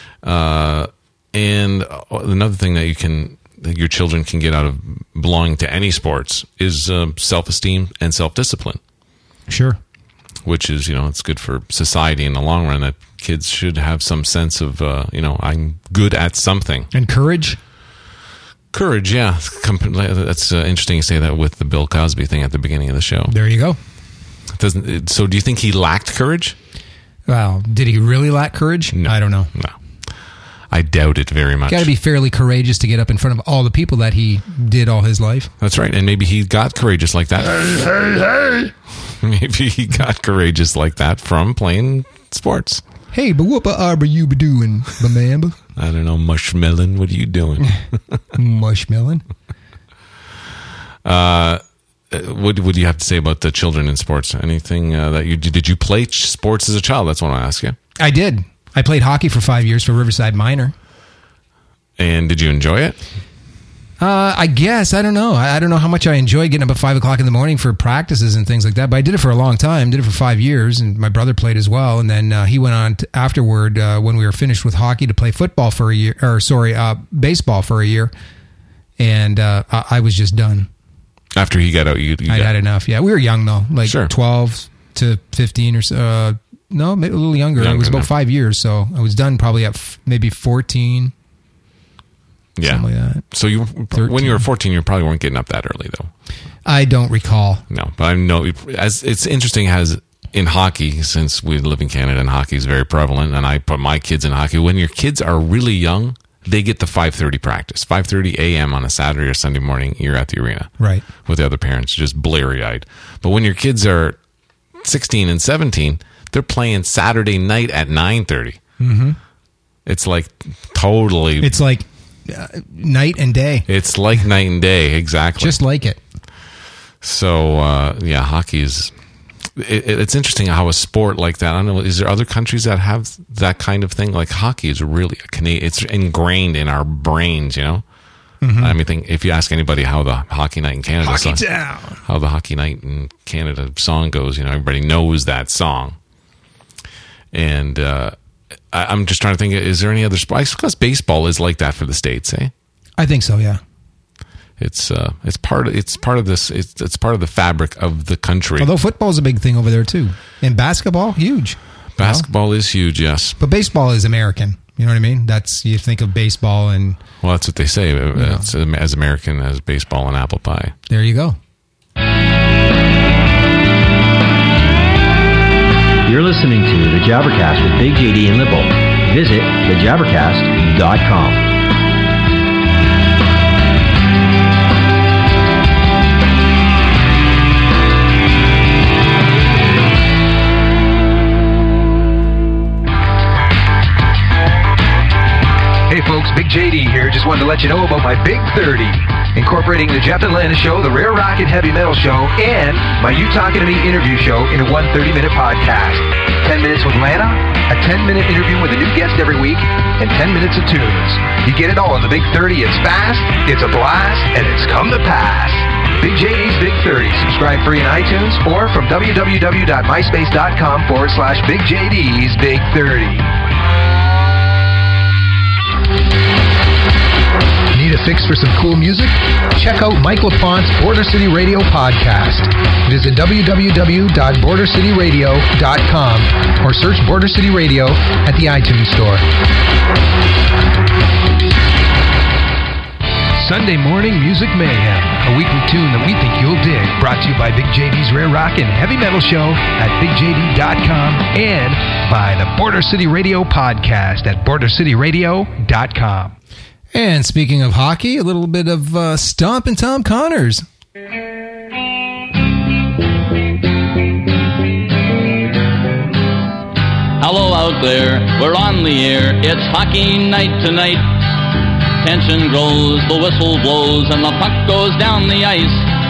And another thing that your children can get out of belonging to any sports is self-esteem and self-discipline. Sure. Which is, it's good for society in the long run, that kids should have some sense of, I'm good at something. And courage? Courage, yeah. That's interesting you say that with the Bill Cosby thing at the beginning of the show. There you go. So do you think he lacked courage? Well, did he really lack courage? No. I don't know. No. I doubt it very much. Got to be fairly courageous to get up in front of all the people that he did all his life. That's right. And maybe he got courageous like that. Hey. Maybe he got courageous like that from playing sports. Hey, but what are you doing, Bamamba? I don't know, Mushmelon. What are you doing? Mushmelon. What do you have to say about the children in sports? Anything that you did you play sports as a child? That's what I ask you. I did. I played hockey for 5 years for Riverside Minor. And did you enjoy it? I guess. I don't know. I don't know how much I enjoy getting up at 5 o'clock in the morning for practices and things like that. But I did it for a long time. Did it for 5 years, and my brother played as well. And then he went on afterward when we were finished with hockey to play football for a year, baseball for a year. And I was just done. After he got out, I had enough. Yeah, we were young though, like 12 to 15 or so. No, maybe a little younger. It was about 5 years, so I was done probably at maybe 14. Yeah. Something like that. So when you were 14, you probably weren't getting up that early, though. I don't recall. No, but I know as it's interesting as in hockey, since we live in Canada and hockey is very prevalent, and I put my kids in hockey. When your kids are really young, they get the 5:30 practice, 5:30 a.m. on a Saturday or Sunday morning. You're at the arena, right, with the other parents, just bleary-eyed. But when your kids are 16 and 17, they're playing Saturday night at 9:30. Mm-hmm. It's like totally. It's like night and day. It's like night and day, exactly. Just like it. So yeah, hockey is. It's interesting how a sport like that. I don't know. Is there other countries that have that kind of thing? Like hockey is really a Canadian. It's ingrained in our brains, you know. Mm-hmm. I mean, if you ask anybody how the Hockey Night in Canada how the Hockey Night in Canada song goes, you know, everybody knows that song. And I'm just trying to think: is there any other sport? I suppose baseball is like that for the States, eh? I think so. Yeah. It's part of this. It's part of the fabric of the country. Although football is a big thing over there too, and basketball huge. Basketball is huge, yes. But baseball is American. You know what I mean? That's you think of baseball and that's what they say. It's as American as baseball and apple pie. There you go. You're listening to the Jabbercast with Big JD and Lippo. Visit thejabbercast.com. Hey folks, Big JD here. Just wanted to let you know about my Big 30, incorporating the Jeff Atlanta Show, the Rare Rock and Heavy Metal Show, and my You Talking to Me interview show in one 30-minute podcast. 10 minutes with Lana, a 10-minute interview with a new guest every week, and 10 minutes of tunes. You get it all in the Big 30. It's fast, it's a blast, and it's come to pass. Big JD's Big 30. Subscribe free in iTunes or from www.myspace.com/Big JD's Big 30. Need a fix for some cool music? Check out Mike LaFont's Border City Radio podcast. Visit www.bordercityradio.com or search Border City Radio at the iTunes Store. Sunday Morning Music Mayhem, a weekly tune that we think you'll dig. Brought to you by Big JD's Rare Rock and Heavy Metal Show at BigJD.com and by the Border City Radio podcast at BorderCityRadio.com. And speaking of hockey, a little bit of Stompin' Tom Connors. Hello out there, we're on the air. It's hockey night tonight. Tension grows, the whistle blows, and the puck goes down the ice.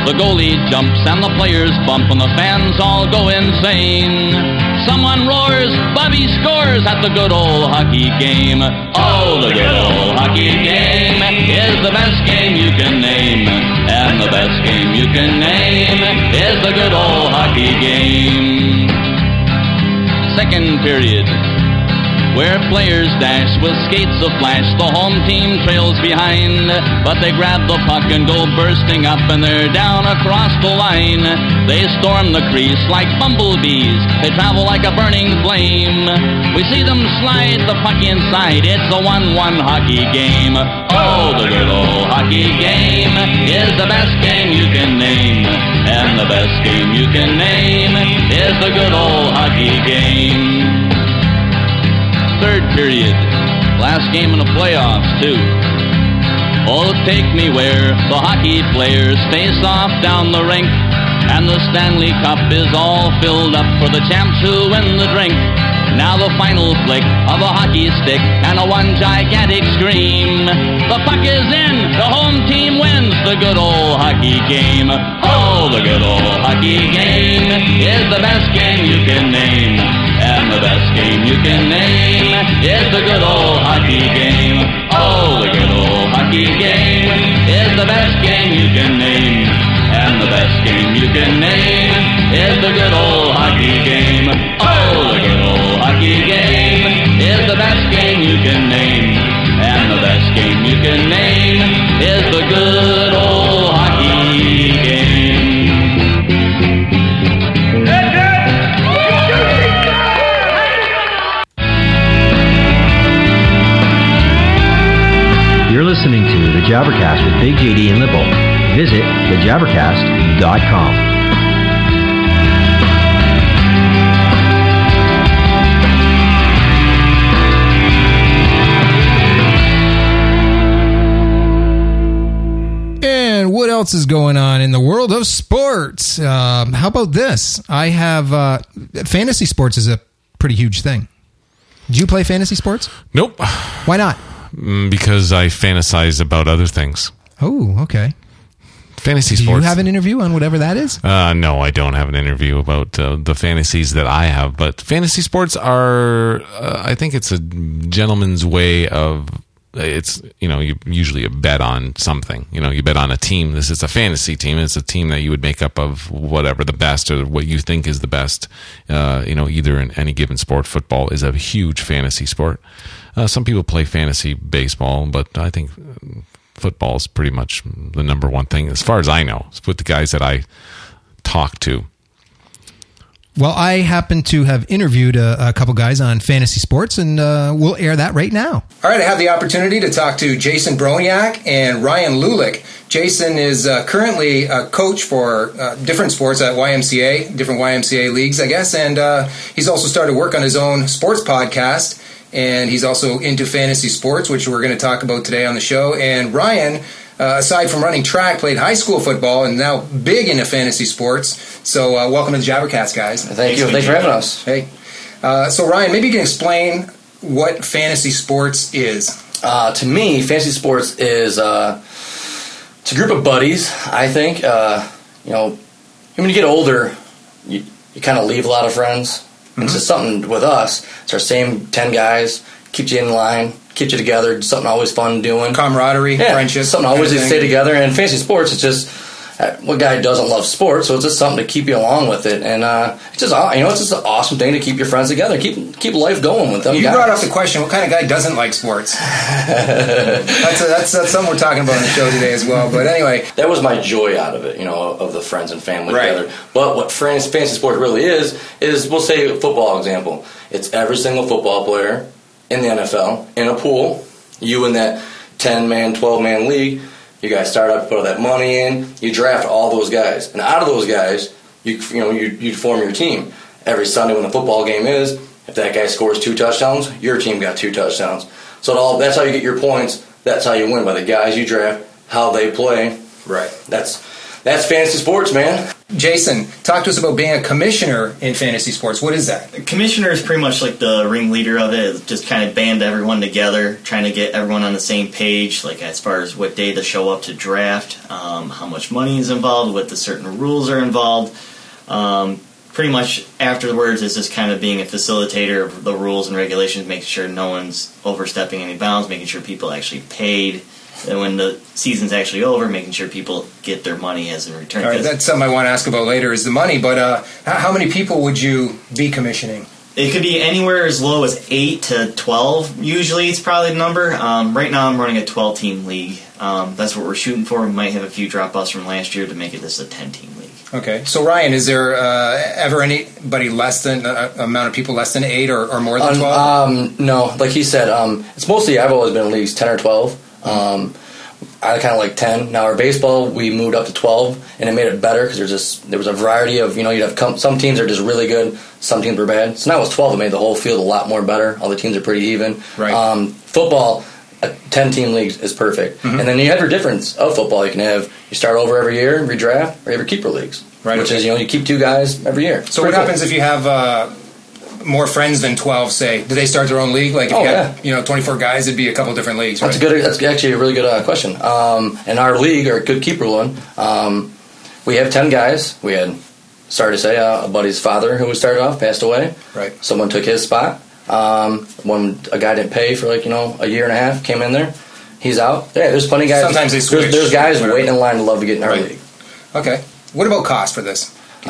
The goalie jumps and the players bump and the fans all go insane. Someone roars, Bobby scores at the good old hockey game. Oh, the good old hockey game is the best game you can name. And the best game you can name is the good old hockey game. Second period, where players dash with skates aflash. The home team trails behind, but they grab the puck and go bursting up, and they're down across the line. They storm the crease like bumblebees. They travel like a burning flame. We see them slide the puck inside. It's a 1-1 hockey game. Oh, the good old hockey game is the best game you can name. And the best game you can name is the good old hockey game. Third period, last game in the playoffs too. Oh, take me where the hockey players face off down the rink, and the Stanley Cup is all filled up for the champs who win the drink. Now the final flick of a hockey stick and a one gigantic scream. The puck is in, the home team wins the good old hockey game. Oh, the good old hockey game is the best game you can name. And the best game you can name is the good old hockey game. Oh, the good old hockey game is the best game you can name. And the best game you can name is the good old hockey game. Oh, the good old hockey game is the best game you can name. And the best game you can name is the good old hockey game. You're listening to The Jabbercast with Big JD and Lippo. Visit thejabbercast.com. And what else is going on in the world of sports? How about this? I have fantasy sports is a pretty huge thing. Do you play fantasy sports? Nope. Why not? Because I fantasize about other things. Oh, okay. Fantasy Do sports. you have an interview on whatever that is? No, I don't have an interview about the fantasies that I have. But fantasy sports are, I think it's a gentleman's way of, it's, you usually bet on something. You bet on a team. This is a fantasy team. It's a team that you would make up of whatever the best or what you think is the best, either in any given sport. Football is a huge fantasy sport. Some people play fantasy baseball, but I think football is pretty much the number one thing, as far as I know, with the guys that I talk to. Well, I happen to have interviewed a couple guys on fantasy sports, and we'll air that right now. All right, I have the opportunity to talk to Jason Broniak and Ryan Lulick. Jason is currently a coach for different sports at YMCA, different YMCA leagues, I guess, and he's also started work on his own sports podcast, and he's also into fantasy sports, which we're going to talk about today on the show. And Ryan, aside from running track, played high school football and now big into fantasy sports. So welcome to the Jabbercast, guys. Thank you. Thanks for having us. Hey. So Ryan, maybe you can explain what fantasy sports is. To me, fantasy sports is it's a group of buddies, I think. When you get older, you kind of leave a lot of friends. Mm-hmm. It's just something with us. It's our same 10 guys, keeps you in line, keeps you together, something always fun doing. Camaraderie, friendship. Something always to stay together. And fantasy sports, it's just, what guy doesn't love sports, so it's just something to keep you along with it. And it's just an awesome thing to keep your friends together, keep life going with them. You brought up the question, what kind of guy doesn't like sports? that's something we're talking about on the show today as well. But anyway. That was my joy out of it, of the friends and family right. together. But what fantasy sport really is we'll say a football example. It's every single football player in the NFL in a pool, you in that 10-man, 12-man league. You guys start up, put all that money in. You draft all those guys, and out of those guys, you form your team. Every Sunday when the football game is, if that guy scores 2 touchdowns, your team got 2 touchdowns. So that's how you get your points. That's how you win, by the guys you draft, how they play. Right. That's That's fantasy sports, man. Jason, talk to us about being a commissioner in fantasy sports. What is that? Commissioner is pretty much like the ringleader of it. Just kind of band everyone together, trying to get everyone on the same page, like as far as what day to show up to draft, how much money is involved, what the certain rules are involved. Pretty much afterwards is just kind of being a facilitator of the rules and regulations, making sure no one's overstepping any bounds, making sure people actually paid. And when the season's actually over, making sure people get their money as a return. All right, that's something I want to ask about later is the money, but how many people would you be commissioning? It could be anywhere as low as 8 to 12. Usually it's probably the number. Right now I'm running a 12-team league. That's what we're shooting for. We might have a few drop-offs from last year to make it just a 10-team league. Okay. So, Ryan, is there ever anybody less than, amount of people less than 8 or more than 12? No. Like he said, it's mostly, I've always been in leagues 10 or 12. I kind of like 10. Now, our baseball, we moved up to 12, and it made it better because there was a variety of, you'd have some teams are just really good, some teams were bad. So now it's 12. It made the whole field a lot more better. All the teams are pretty even. Right. Football, a 10-team league is perfect. Mm-hmm. And then you have your difference of football. You start over every year, redraft, or you have your keeper leagues. Right. Which is, you keep 2 guys every year. So what happens if you have more friends than 12, say? Do they start their own league? Like if you have 24 guys, it'd be a couple different leagues, right? That's actually a really good question. In our league, our good keeper one, we have 10 guys. We had, sorry to say, a buddy's father who started off passed away. Right. Someone took his spot. A guy didn't pay for a year and a half, came in there. He's out. Yeah, there's plenty of guys. Sometimes they switch. There's guys waiting in line to love to get in our league. Okay. What about cost for this?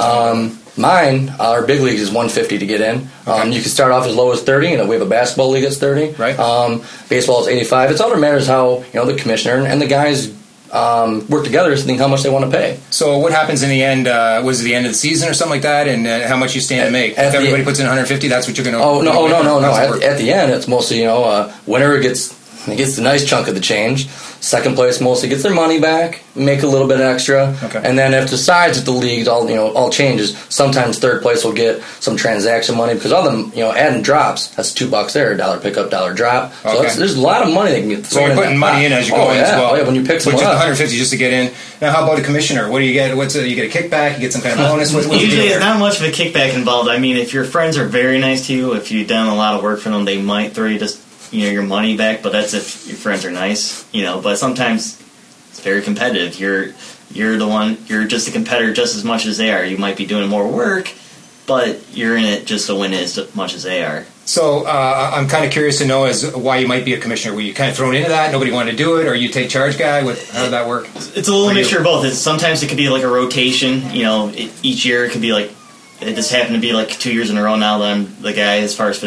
Mine, our big league is $150 to get in. Okay. You can start off as low as $30. We have a basketball league that's $30. Right. Baseball is $85. It's all that matters how the commissioner and the guys work together to think how much they want to pay. So what happens in the end? Was it the end of the season or something like that? And how much you stand to make? If everybody puts in $150, that's what you're going to. Oh no! At the end, it's mostly winner gets the nice chunk of the change. Second place mostly gets their money back, make a little bit extra, and then if decides that the league all changes, sometimes third place will get some transaction money because all them adding drops. That's $2 there, $1 pickup, $1 drop. So there's a lot of money that can get thrown in. So you're putting money in as you go in as well. Oh yeah, when you pick someone up. $150 just to get in. Now, how about a commissioner? What do you get? You get a kickback? You get some kind of bonus? Usually, it's not much of a kickback involved. I mean, if your friends are very nice to you, if you've done a lot of work for them, they might throw you just your money back, but that's if your friends are nice, but sometimes it's very competitive. You're the one, you're just a competitor just as much as they are. You might be doing more work, but you're in it just to win it as much as they are. So I'm kind of curious to know as why you might be a commissioner. Were you kind of thrown into that? Nobody wanted to do it, or you take charge guy? How did that work? It's a little mixture of both. Sometimes it could be like a rotation. Each year it could be like, it just happened to be like 2 years in a row now that I'm the guy as far as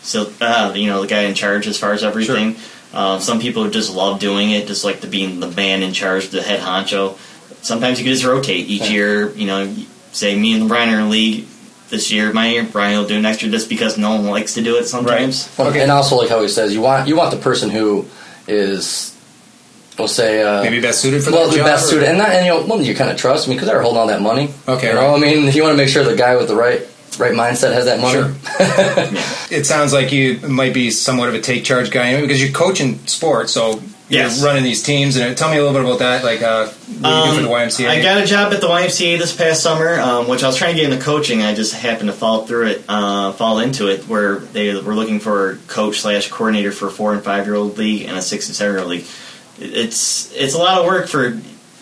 the guy in charge as far as everything. Sure. Some people just love doing it, just like being the man in charge, the head honcho. Sometimes you can just rotate each year. Say me and Brian are in a league this year. My year, Brian will do it next year, just because no one likes to do it sometimes. Right. Okay. And also, like how he says, you want the person who is. We'll say maybe best suited for that job. Best suited, and you kind of trust me because they're holding all that money. Okay, I mean, if you want to make sure the guy with the right mindset has that money. Sure. It sounds like you might be somewhat of a take charge guy because you're coaching sports, so you're running these teams. And tell me a little bit about that. Like, what do you do for the YMCA? I got a job at the YMCA this past summer, which I was trying to get into coaching. I just happened to fall into it, where they were looking for a coach/coordinator for a 4 and 5 year old league and a 6 and 7 year old league. It's a lot of work for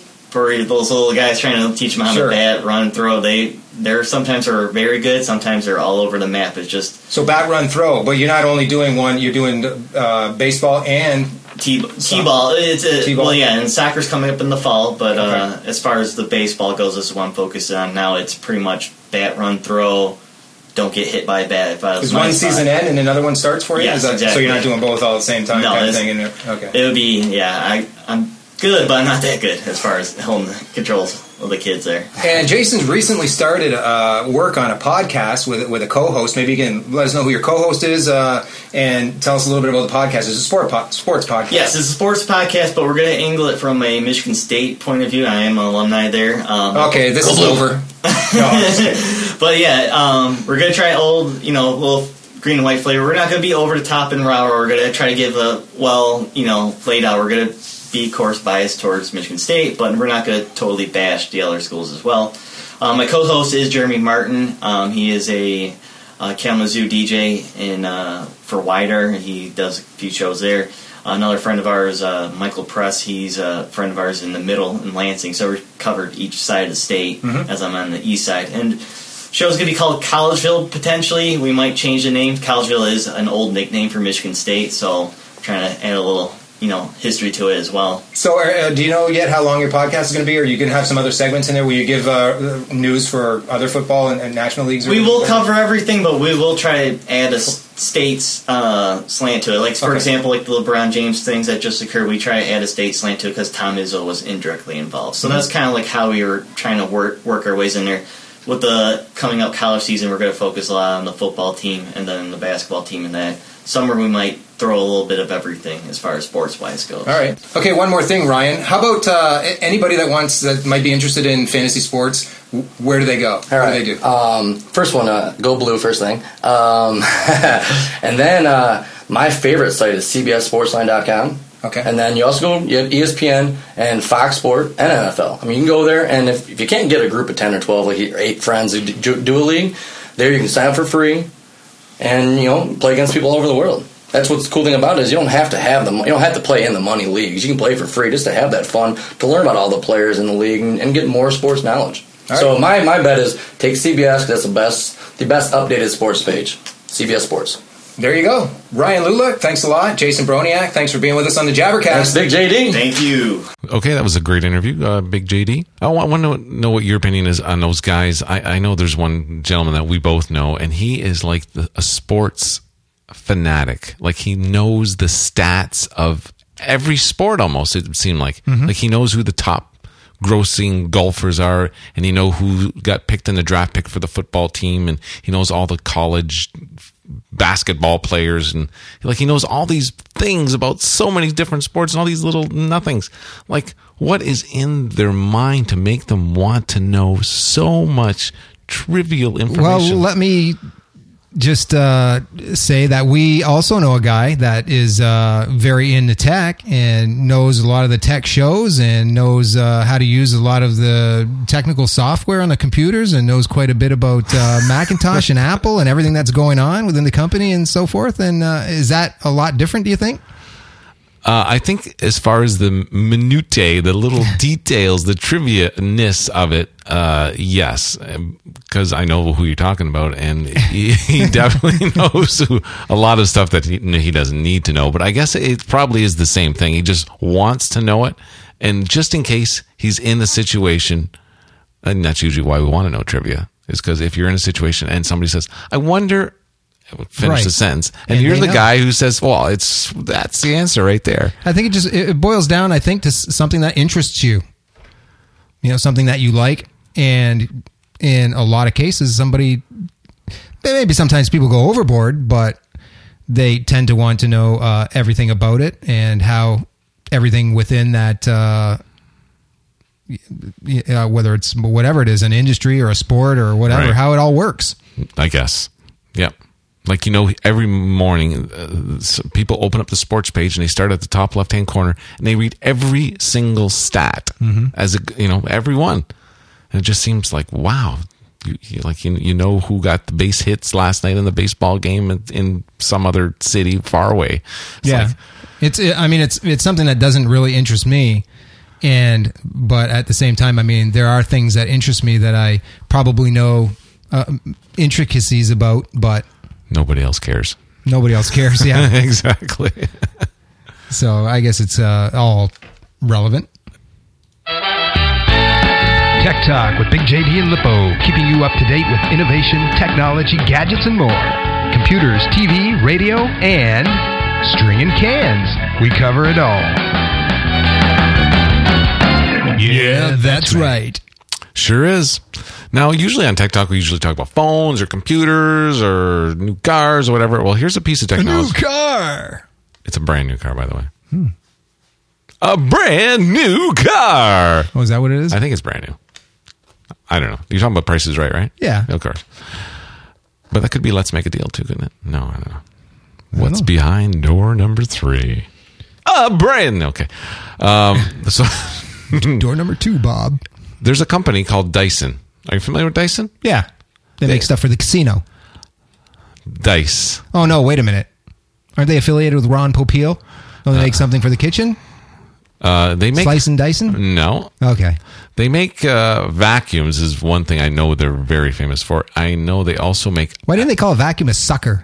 those little guys trying to teach them how to bat, run, throw. They're sometimes are very good, sometimes they're all over the map. It's just so bat, run, throw. But you're not only doing one; you're doing baseball and t-ball. Well, yeah, and soccer's coming up in the fall. But as far as the baseball goes, this is what I'm focused on now. It's pretty much bat, run, throw. Don't get hit by a bat. Does one season end and another one starts for you? Yes, exactly. So you're not doing both all at the same time? No, kind of thing. Okay. It would be, I'm good, but I'm not that good as far as holding the controls of the kids there. And Jason's recently started work on a podcast with a co-host. Maybe you can let us know who your co-host is and tell us a little bit about the podcast. It's a sports podcast. Yes, it's a sports podcast, but we're going to angle it from a Michigan State point of view. I am an alumni there. Okay, this is over. But we're going to try old, little green and white flavor. We're not going to be over the top and raw. We're going to try to give a laid out. We're going to be, of course, biased towards Michigan State, but we're not going to totally bash the other schools as well. My co-host is Jeremy Martin. He is a Kalamazoo DJ for WIDR. He does a few shows there. Another friend of ours, Michael Press, he's a friend of ours in the middle in Lansing. So we're covered each side of the state as I'm on the east side. And show's going to be called Collegeville, potentially. We might change the name. Collegeville is an old nickname for Michigan State, so I'm trying to add a little history to it as well. So do you know yet how long your podcast is going to be, or you can have some other segments in there where you give news for other football and national leagues? We will cover everything, but we will try to add a state's slant to it. Like, for example, like the LeBron James things that just occurred, we try to add a state slant to it because Tom Izzo was indirectly involved. So that's kind of like how we were trying to work our ways in there. With the coming up college season, we're going to focus a lot on the football team and then the basketball team, and that summer we might throw a little bit of everything as far as sports-wise goes. All right. Okay, one more thing, Ryan. How about anybody that might be interested in fantasy sports, where do they go? What do they do? First one, go blue first thing. And then my favorite site is CBSSportsline.com. Okay. And then you also you have ESPN and Fox Sport and NFL. I mean, you can go there, and if you can't get a group of 10 or 12, like 8 friends who do a league, there you can sign up for free and, play against people all over the world. That's what's the cool thing about it is you don't have to have them. You don't have to play in the money leagues. You can play for free just to have that fun, to learn about all the players in the league and get more sports knowledge. Right. So my bet is take CBS because that's the best updated sports page. CBS Sports. There you go. Ryan Lula, thanks a lot. Jason Broniak, thanks for being with us on the Jabbercast. Thanks, Big JD. Thank you. Okay, that was a great interview, Big JD. I want to know what your opinion is on those guys. I know there's one gentleman that we both know, and he is like a sports fanatic. Like, he knows the stats of every sport almost, it seemed like. Like, he knows who the top grossing golfers are, and he knows who got picked in the draft pick for the football team, and he knows all the college basketball players, and he knows all these things about so many different sports and all these little nothings. Like, what is in their mind to make them want to know so much trivial information? Well, let me just say that we also know a guy that is very into tech and knows a lot of the tech shows and knows how to use a lot of the technical software on the computers and knows quite a bit about Macintosh and Apple and everything that's going on within the company and so forth. And is that a lot different, do you think? I think as far as the minutiae, the little details, the trivia-ness of it, yes, because I know who you're talking about, and he definitely knows a lot of stuff that he doesn't need to know. But I guess it probably is the same thing. He just wants to know it, and just in case he's in the situation, and that's usually why we want to know trivia, is because if you're in a situation and somebody says, I wonder... Finish the sentence, and you're the guy who says, "Well, that's the answer right there." I think it boils down, I think, to something that interests you. Something that you like, and in a lot of cases, maybe sometimes people go overboard, but they tend to want to know everything about it and how everything within that, whether it's whatever it is, an industry or a sport or whatever, how it all works. I guess, yep. Like, every morning people open up the sports page and they start at the top left-hand corner and they read every single stat as every one. And it just seems like, wow, you know who got the base hits last night in the baseball game in some other city far away. It's something that doesn't really interest me. But at the same time, there are things that interest me that I probably know intricacies about, but nobody else cares. Yeah. Exactly. So I guess it's all relevant. Tech Talk with Big JD and Lippo, keeping you up to date with innovation, technology, gadgets, and more. Computers, TV, radio, and string and cans. We cover it all. Yeah, that's right. Sure is. Now, usually on Tech Talk, we usually talk about phones or computers or new cars or whatever. Well, here's a piece of technology. A new car. It's a brand new car, by the way. A brand new car. Oh, is that what it is? I think it's brand new. I don't know. You're talking about prices, right? Yeah. Of course. But that could be Let's Make a Deal, too, couldn't it? No, I don't know. What's behind door number 3? Brian. Okay. So door number 2, Bob. There's a company called Dyson. Are you familiar with Dyson? Yeah. They make stuff for the casino. Dice. Oh, no, wait a minute. Aren't they affiliated with Ron Popeil? Don't they make something for the kitchen? They make Slice and Dyson? No. Okay. They make vacuums is one thing I know they're very famous for. I know they also make... Why didn't they call a vacuum a sucker?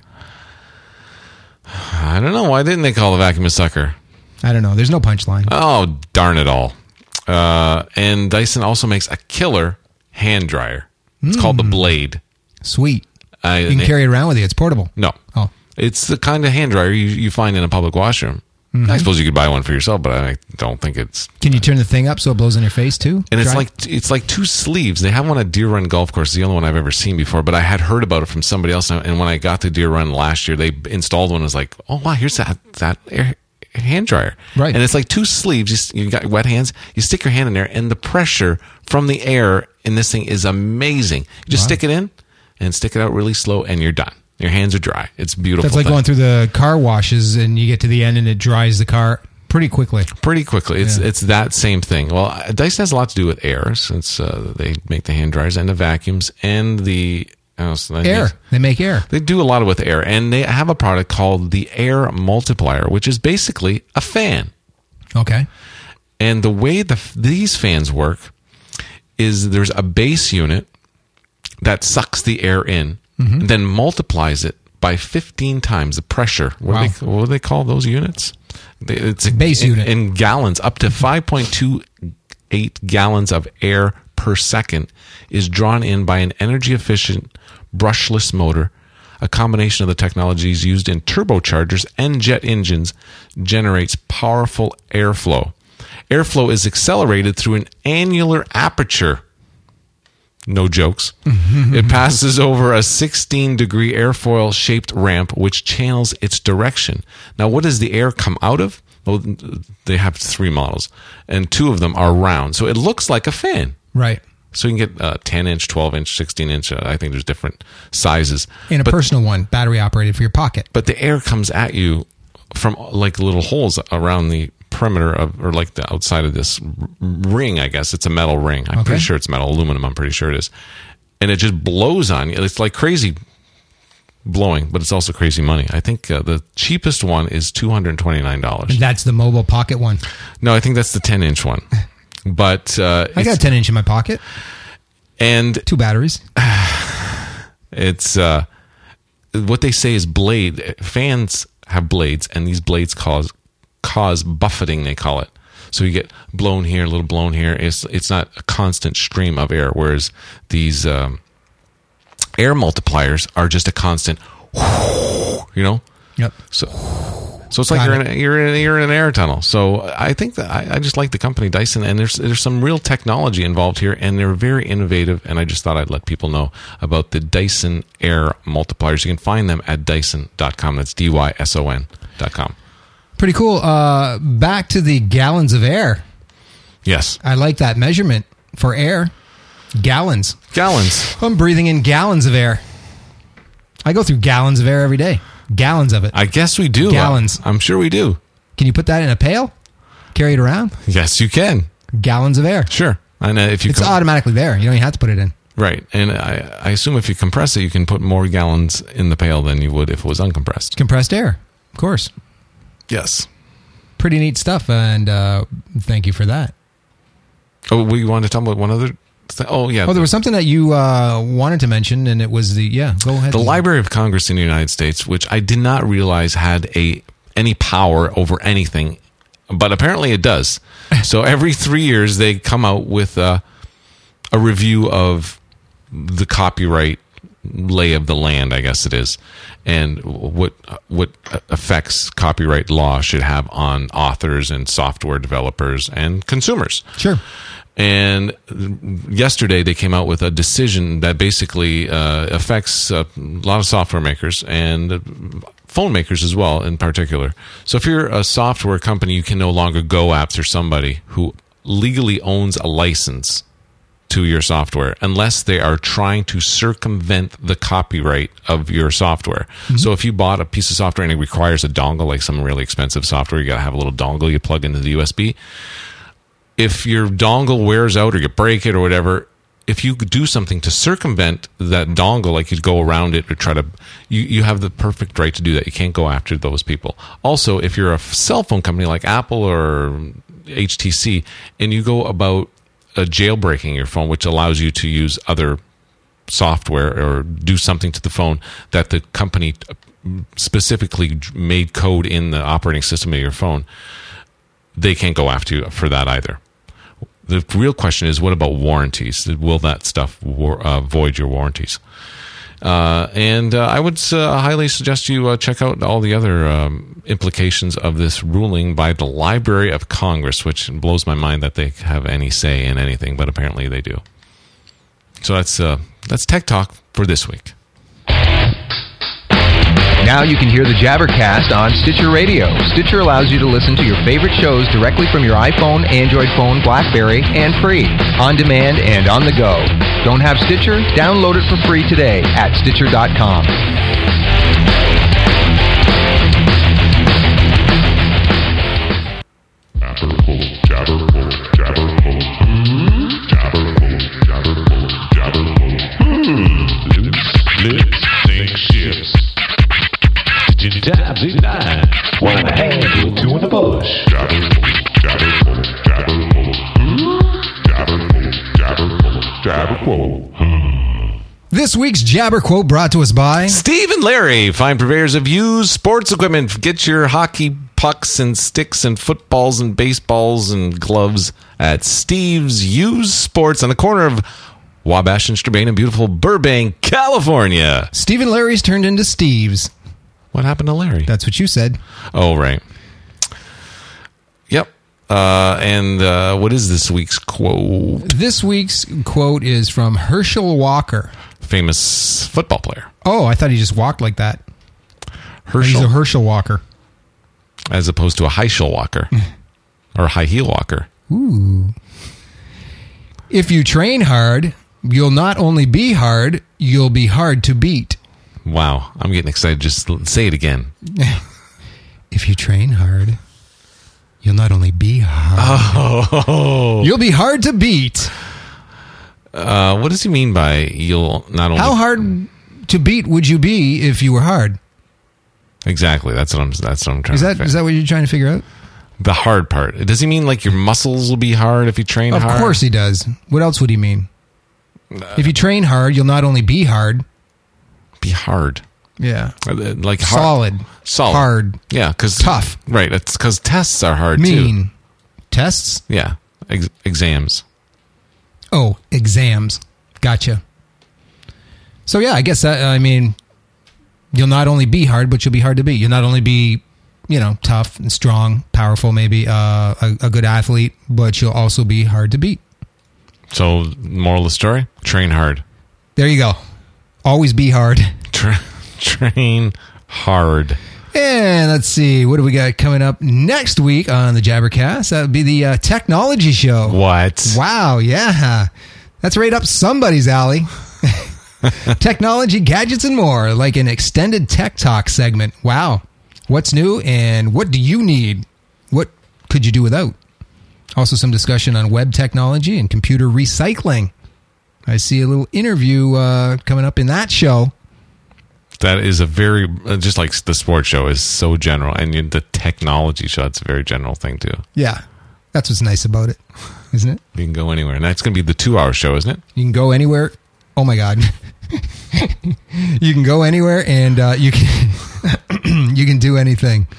I don't know. Why didn't they call a vacuum a sucker? I don't know. There's no punchline. Oh, darn it all. And Dyson also makes a killer hand dryer. It's called the Blade. Sweet. You can carry it around with you. It's portable. No. Oh. It's the kind of hand dryer you find in a public washroom. Mm-hmm. I suppose you could buy one for yourself, but I don't think it's... Can you turn the thing up so it blows in your face too? And it's like 2 sleeves. They have one at Deer Run Golf Course. It's the only one I've ever seen before, but I had heard about it from somebody else. And when I got to Deer Run last year, they installed one. I was like, oh, wow, here's that hand dryer. Right. And it's like 2 sleeves. You got wet hands. You stick your hand in there, and the pressure from the air in this thing is amazing. You just stick it in and stick it out really slow, and you're done. Your hands are dry. It's beautiful. That's like going through the car washes, and you get to the end, and it dries the car pretty quickly. Pretty quickly. It's that same thing. Well, Dyson has a lot to do with air, since they make the hand dryers and the vacuums and the... air. They make air. They do a lot with air, and they have a product called the Air Multiplier, which is basically a fan. Okay. And the way these fans work is there's a base unit that sucks the air in, and then multiplies it by 15 times the pressure. What do they call those units? It's a base unit. In gallons, up to 5.28 gallons of air per second is drawn in by an energy-efficient brushless motor. A combination of the technologies used in turbochargers and jet engines generates powerful airflow. Airflow is accelerated through an annular aperture. No jokes. It passes over a 16-degree airfoil-shaped ramp, which channels its direction. Now, what does the air come out of? Well, they have 3 models, and 2 of them are round. So it looks like a fan. Right. So you can get 10-inch, 12-inch, 16-inch. I think there's different sizes. And a personal one, battery-operated for your pocket. But the air comes at you from like little holes around the perimeter of, or like the outside of this ring, I guess. It's a metal ring. I'm pretty sure it's metal. Aluminum, I'm pretty sure it is. And it just blows on you. It's like crazy blowing, but it's also crazy money. I think the cheapest one is $229. And that's the mobile pocket one? No, I think that's the 10-inch one. But I got a 10-inch in my pocket. And 2 batteries. It's what they say is blade. Fans have blades, and these blades cause buffeting, they call it. So you get blown here, a little blown here. It's not a constant stream of air, whereas these air multipliers are just a constant, you know? Yep. So it's like you're in an air tunnel. So I think that I just like the company Dyson, and there's some real technology involved here, and they're very innovative. And I just thought I'd let people know about the Dyson Air Multipliers. You can find them at Dyson.com. That's DYSON.com. Pretty cool. Back to the gallons of air. Yes. I like that measurement for air. Gallons. I'm breathing in gallons of air. I go through gallons of air every day. Gallons of it. I guess we do. Gallons. I'm sure we do. Can you put that in a pail? Carry it around? Yes, you can. Gallons of air. Sure. And if you it's automatically there. You don't even have to put it in. Right. And I assume if you compress it, you can put more gallons in the pail than you would if it was uncompressed. Compressed air. Of course. Yes. Pretty neat stuff. And thank you for that. Oh, we wanted to talk about one other thing? Oh, yeah. Oh, there was something that you wanted to mention, and it was go ahead. The Library of Congress in the United States, which I did not realize had any power over anything, but apparently it does. So every 3 years, they come out with a review of the copyright lay of the land, I guess it is, and what effects copyright law should have on authors and software developers and consumers. Sure. And yesterday they came out with a decision that basically affects a lot of software makers and phone makers as well in particular. So if you're a software company, you can no longer go after somebody who legally owns a license to your software unless they are trying to circumvent the copyright of your software. So if you bought a piece of software and it requires a dongle, like some really expensive software, you got to have a little dongle you plug into the USB. If your dongle wears out or you break it or whatever, if you do something to circumvent that dongle, like you'd go around it or try to, you have the perfect right to do that. You can't go after those people. Also, if you're a cell phone company like Apple or HTC and you go about jailbreaking your phone, which allows you to use other software or do something to the phone that the company specifically made code in the operating system of your phone, they can't go after you for that either. The real question is, what about warranties? Will that stuff void your warranties? And I would highly suggest you check out all the other implications of this ruling by the Library of Congress, which blows my mind that they have any say in anything, but apparently they do. So that's Tech Talk for this week. Now you can hear the Jabbercast on Stitcher Radio. Stitcher allows you to listen to your favorite shows directly from your iPhone, Android phone, BlackBerry, and free. On demand and on the go. Don't have Stitcher? Download it for free today at Stitcher.com. Jabs in 9. One in the hand, two in the bush. Jabber quote. This week's Jabber Quote brought to us by Steve and Larry, fine purveyors of used sports equipment. Get your hockey pucks and sticks and footballs and baseballs and gloves at Steve's Used Sports on the corner of Wabash and Strabane in beautiful Burbank, California. Steve and Larry's turned into Steve's. What happened to Larry? That's what you said. Oh, right. Yep. And what is this week's quote? This week's quote is from Herschel Walker. Famous football player. Oh, I thought he just walked like that. Herschel. He's a Herschel Walker. As opposed to a high-heel walker. Or a high-heel walker. Ooh. If you train hard, you'll not only be hard, you'll be hard to beat. Wow, I'm getting excited. Just say it again. If you train hard, you'll not only be hard, you'll be hard to beat. What does he mean by you'll not only... How hard to beat would you be if you were hard? Exactly. That's what I'm trying to figure. Is that what you're trying to figure out? The hard part. Does he mean like your muscles will be hard if you train hard? Of course he does. What else would he mean? If you train hard, you'll not only be hard. Be hard. Yeah. Like hard. Solid. Hard. Yeah. Tough. Right. It's because tests are hard too. Mean. Tests? Yeah. Exams. Oh, exams. Gotcha. So yeah, I guess that, I mean, you'll not only be hard, but you'll be hard to beat. You'll not only be, tough and strong, powerful, maybe a good athlete, but you'll also be hard to beat. So, moral of the story? Train hard. There you go. Always be hard. Train hard. And let's see, what do we got coming up next week on the Jabbercast? That would be the technology show. What? Wow, yeah. That's right up somebody's alley. Technology, gadgets, and more, like an extended Tech Talk segment. Wow. What's new and what do you need? What could you do without? Also some discussion on web technology and computer recycling. I see a little interview coming up in that show. That is a very, just like the sports show is so general. And the technology show, it's a very general thing too. Yeah. That's what's nice about it, isn't it? You can go anywhere. And that's going to be the 2-hour show, isn't it? You can go anywhere. Oh my God. You can go anywhere and you can you can do anything.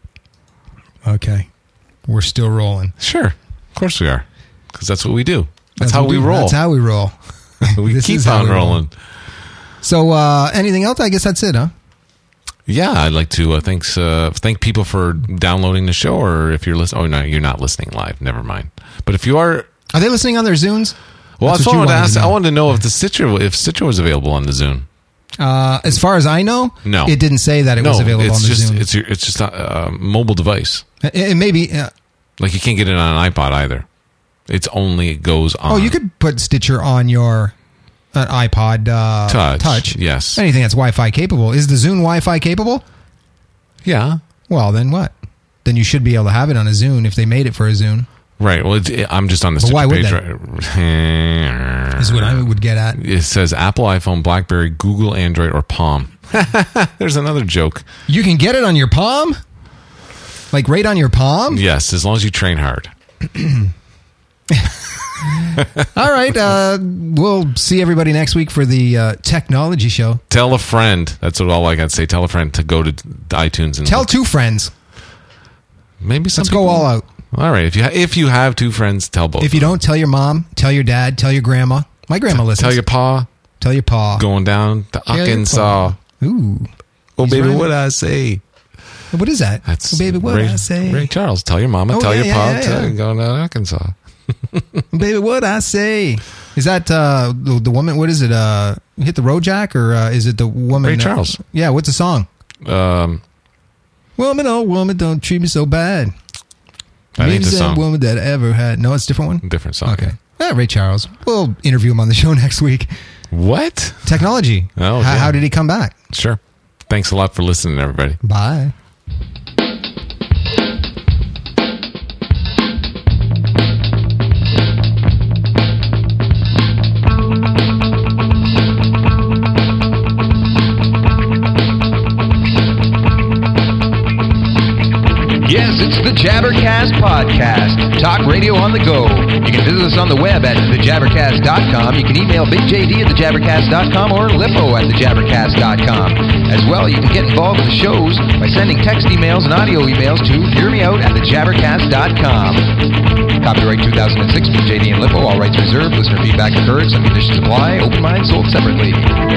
Okay. We're still rolling. Sure. Of course we are. Because that's what we do. That's how we roll. That's how we roll. We keep on rolling. So anything else? I guess that's it, huh? Yeah, I'd like to thank people for downloading the show, or if you're listening. Oh, no, you're not listening live. Never mind. But if you are they listening on their Zunes? Well, that's what I wanted to ask. I wanted to know if Stitcher was available on the Zune. As far as I know, no, it didn't say that it was available on the Zune. It's just a mobile device. It may be. Like you can't get it on an iPod either. It's only goes on. Oh, you could put Stitcher on your iPod Touch. Yes. Anything that's Wi-Fi capable. Is the Zune Wi-Fi capable? Yeah. Well, then what? Then you should be able to have it on a Zune if they made it for a Zune. Right. Well, I'm just on the Stitcher why would page. they? Is what I would get at. It says Apple, iPhone, BlackBerry, Google, Android, or Palm. There's another joke. You can get it on your Palm? Like right on your palm? Yes, as long as you train hard. All right. We'll see everybody next week for the technology show. Tell a friend. That's what all I got to say. Tell a friend to go to iTunes and tell two friends. Maybe some. Let's go all out. All right. If you have two friends, tell both. If you don't, tell your mom, tell your dad, tell your grandma. My grandma listens. Tell your pa. Tell your pa. Going down to Arkansas. Ooh. Oh, baby, what I say? What is that? That's baby, what I say? Ray Charles. Tell your mama, tell your pa, going down to Arkansas. Baby, what I say? Is that the woman? What is it? Hit the Road Jack, or is it the woman? Ray Charles. Yeah. What's the song? Woman, oh woman, don't treat me so bad. That ain't the song. Woman that I ever had. No, it's a different one. Different song. Okay. Yeah, Ray Charles. We'll interview him on the show next week. What? Technology. Oh, how did he come back? Sure. Thanks a lot for listening, everybody. Bye. Yes, it's the Jabbercast Podcast. Talk radio on the go. You can visit us on the web at thejabbercast.com. You can email BigJD at thejabbercast.com or Lippo at thejabbercast.com. As well, you can get involved with the shows by sending text emails and audio emails to hearmeout at thejabbercast.com. Copyright 2006, BigJD and Lippo. All rights reserved. Listener feedback encouraged. Some conditions apply. Open mind sold separately.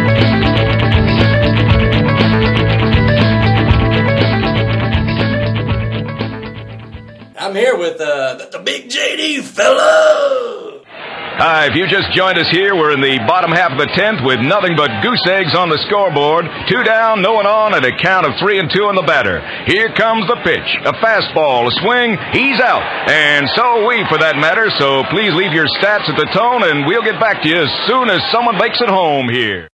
I'm here with the Big JD fella. Hi, if you just joined us here, we're in the bottom half of the 10th with nothing but goose eggs on the scoreboard. 2 down, no one on, at a count of 3-2 in the batter. Here comes the pitch. A fastball, a swing, he's out. And so are we, for that matter. So please leave your stats at the tone, and we'll get back to you as soon as someone makes it home here.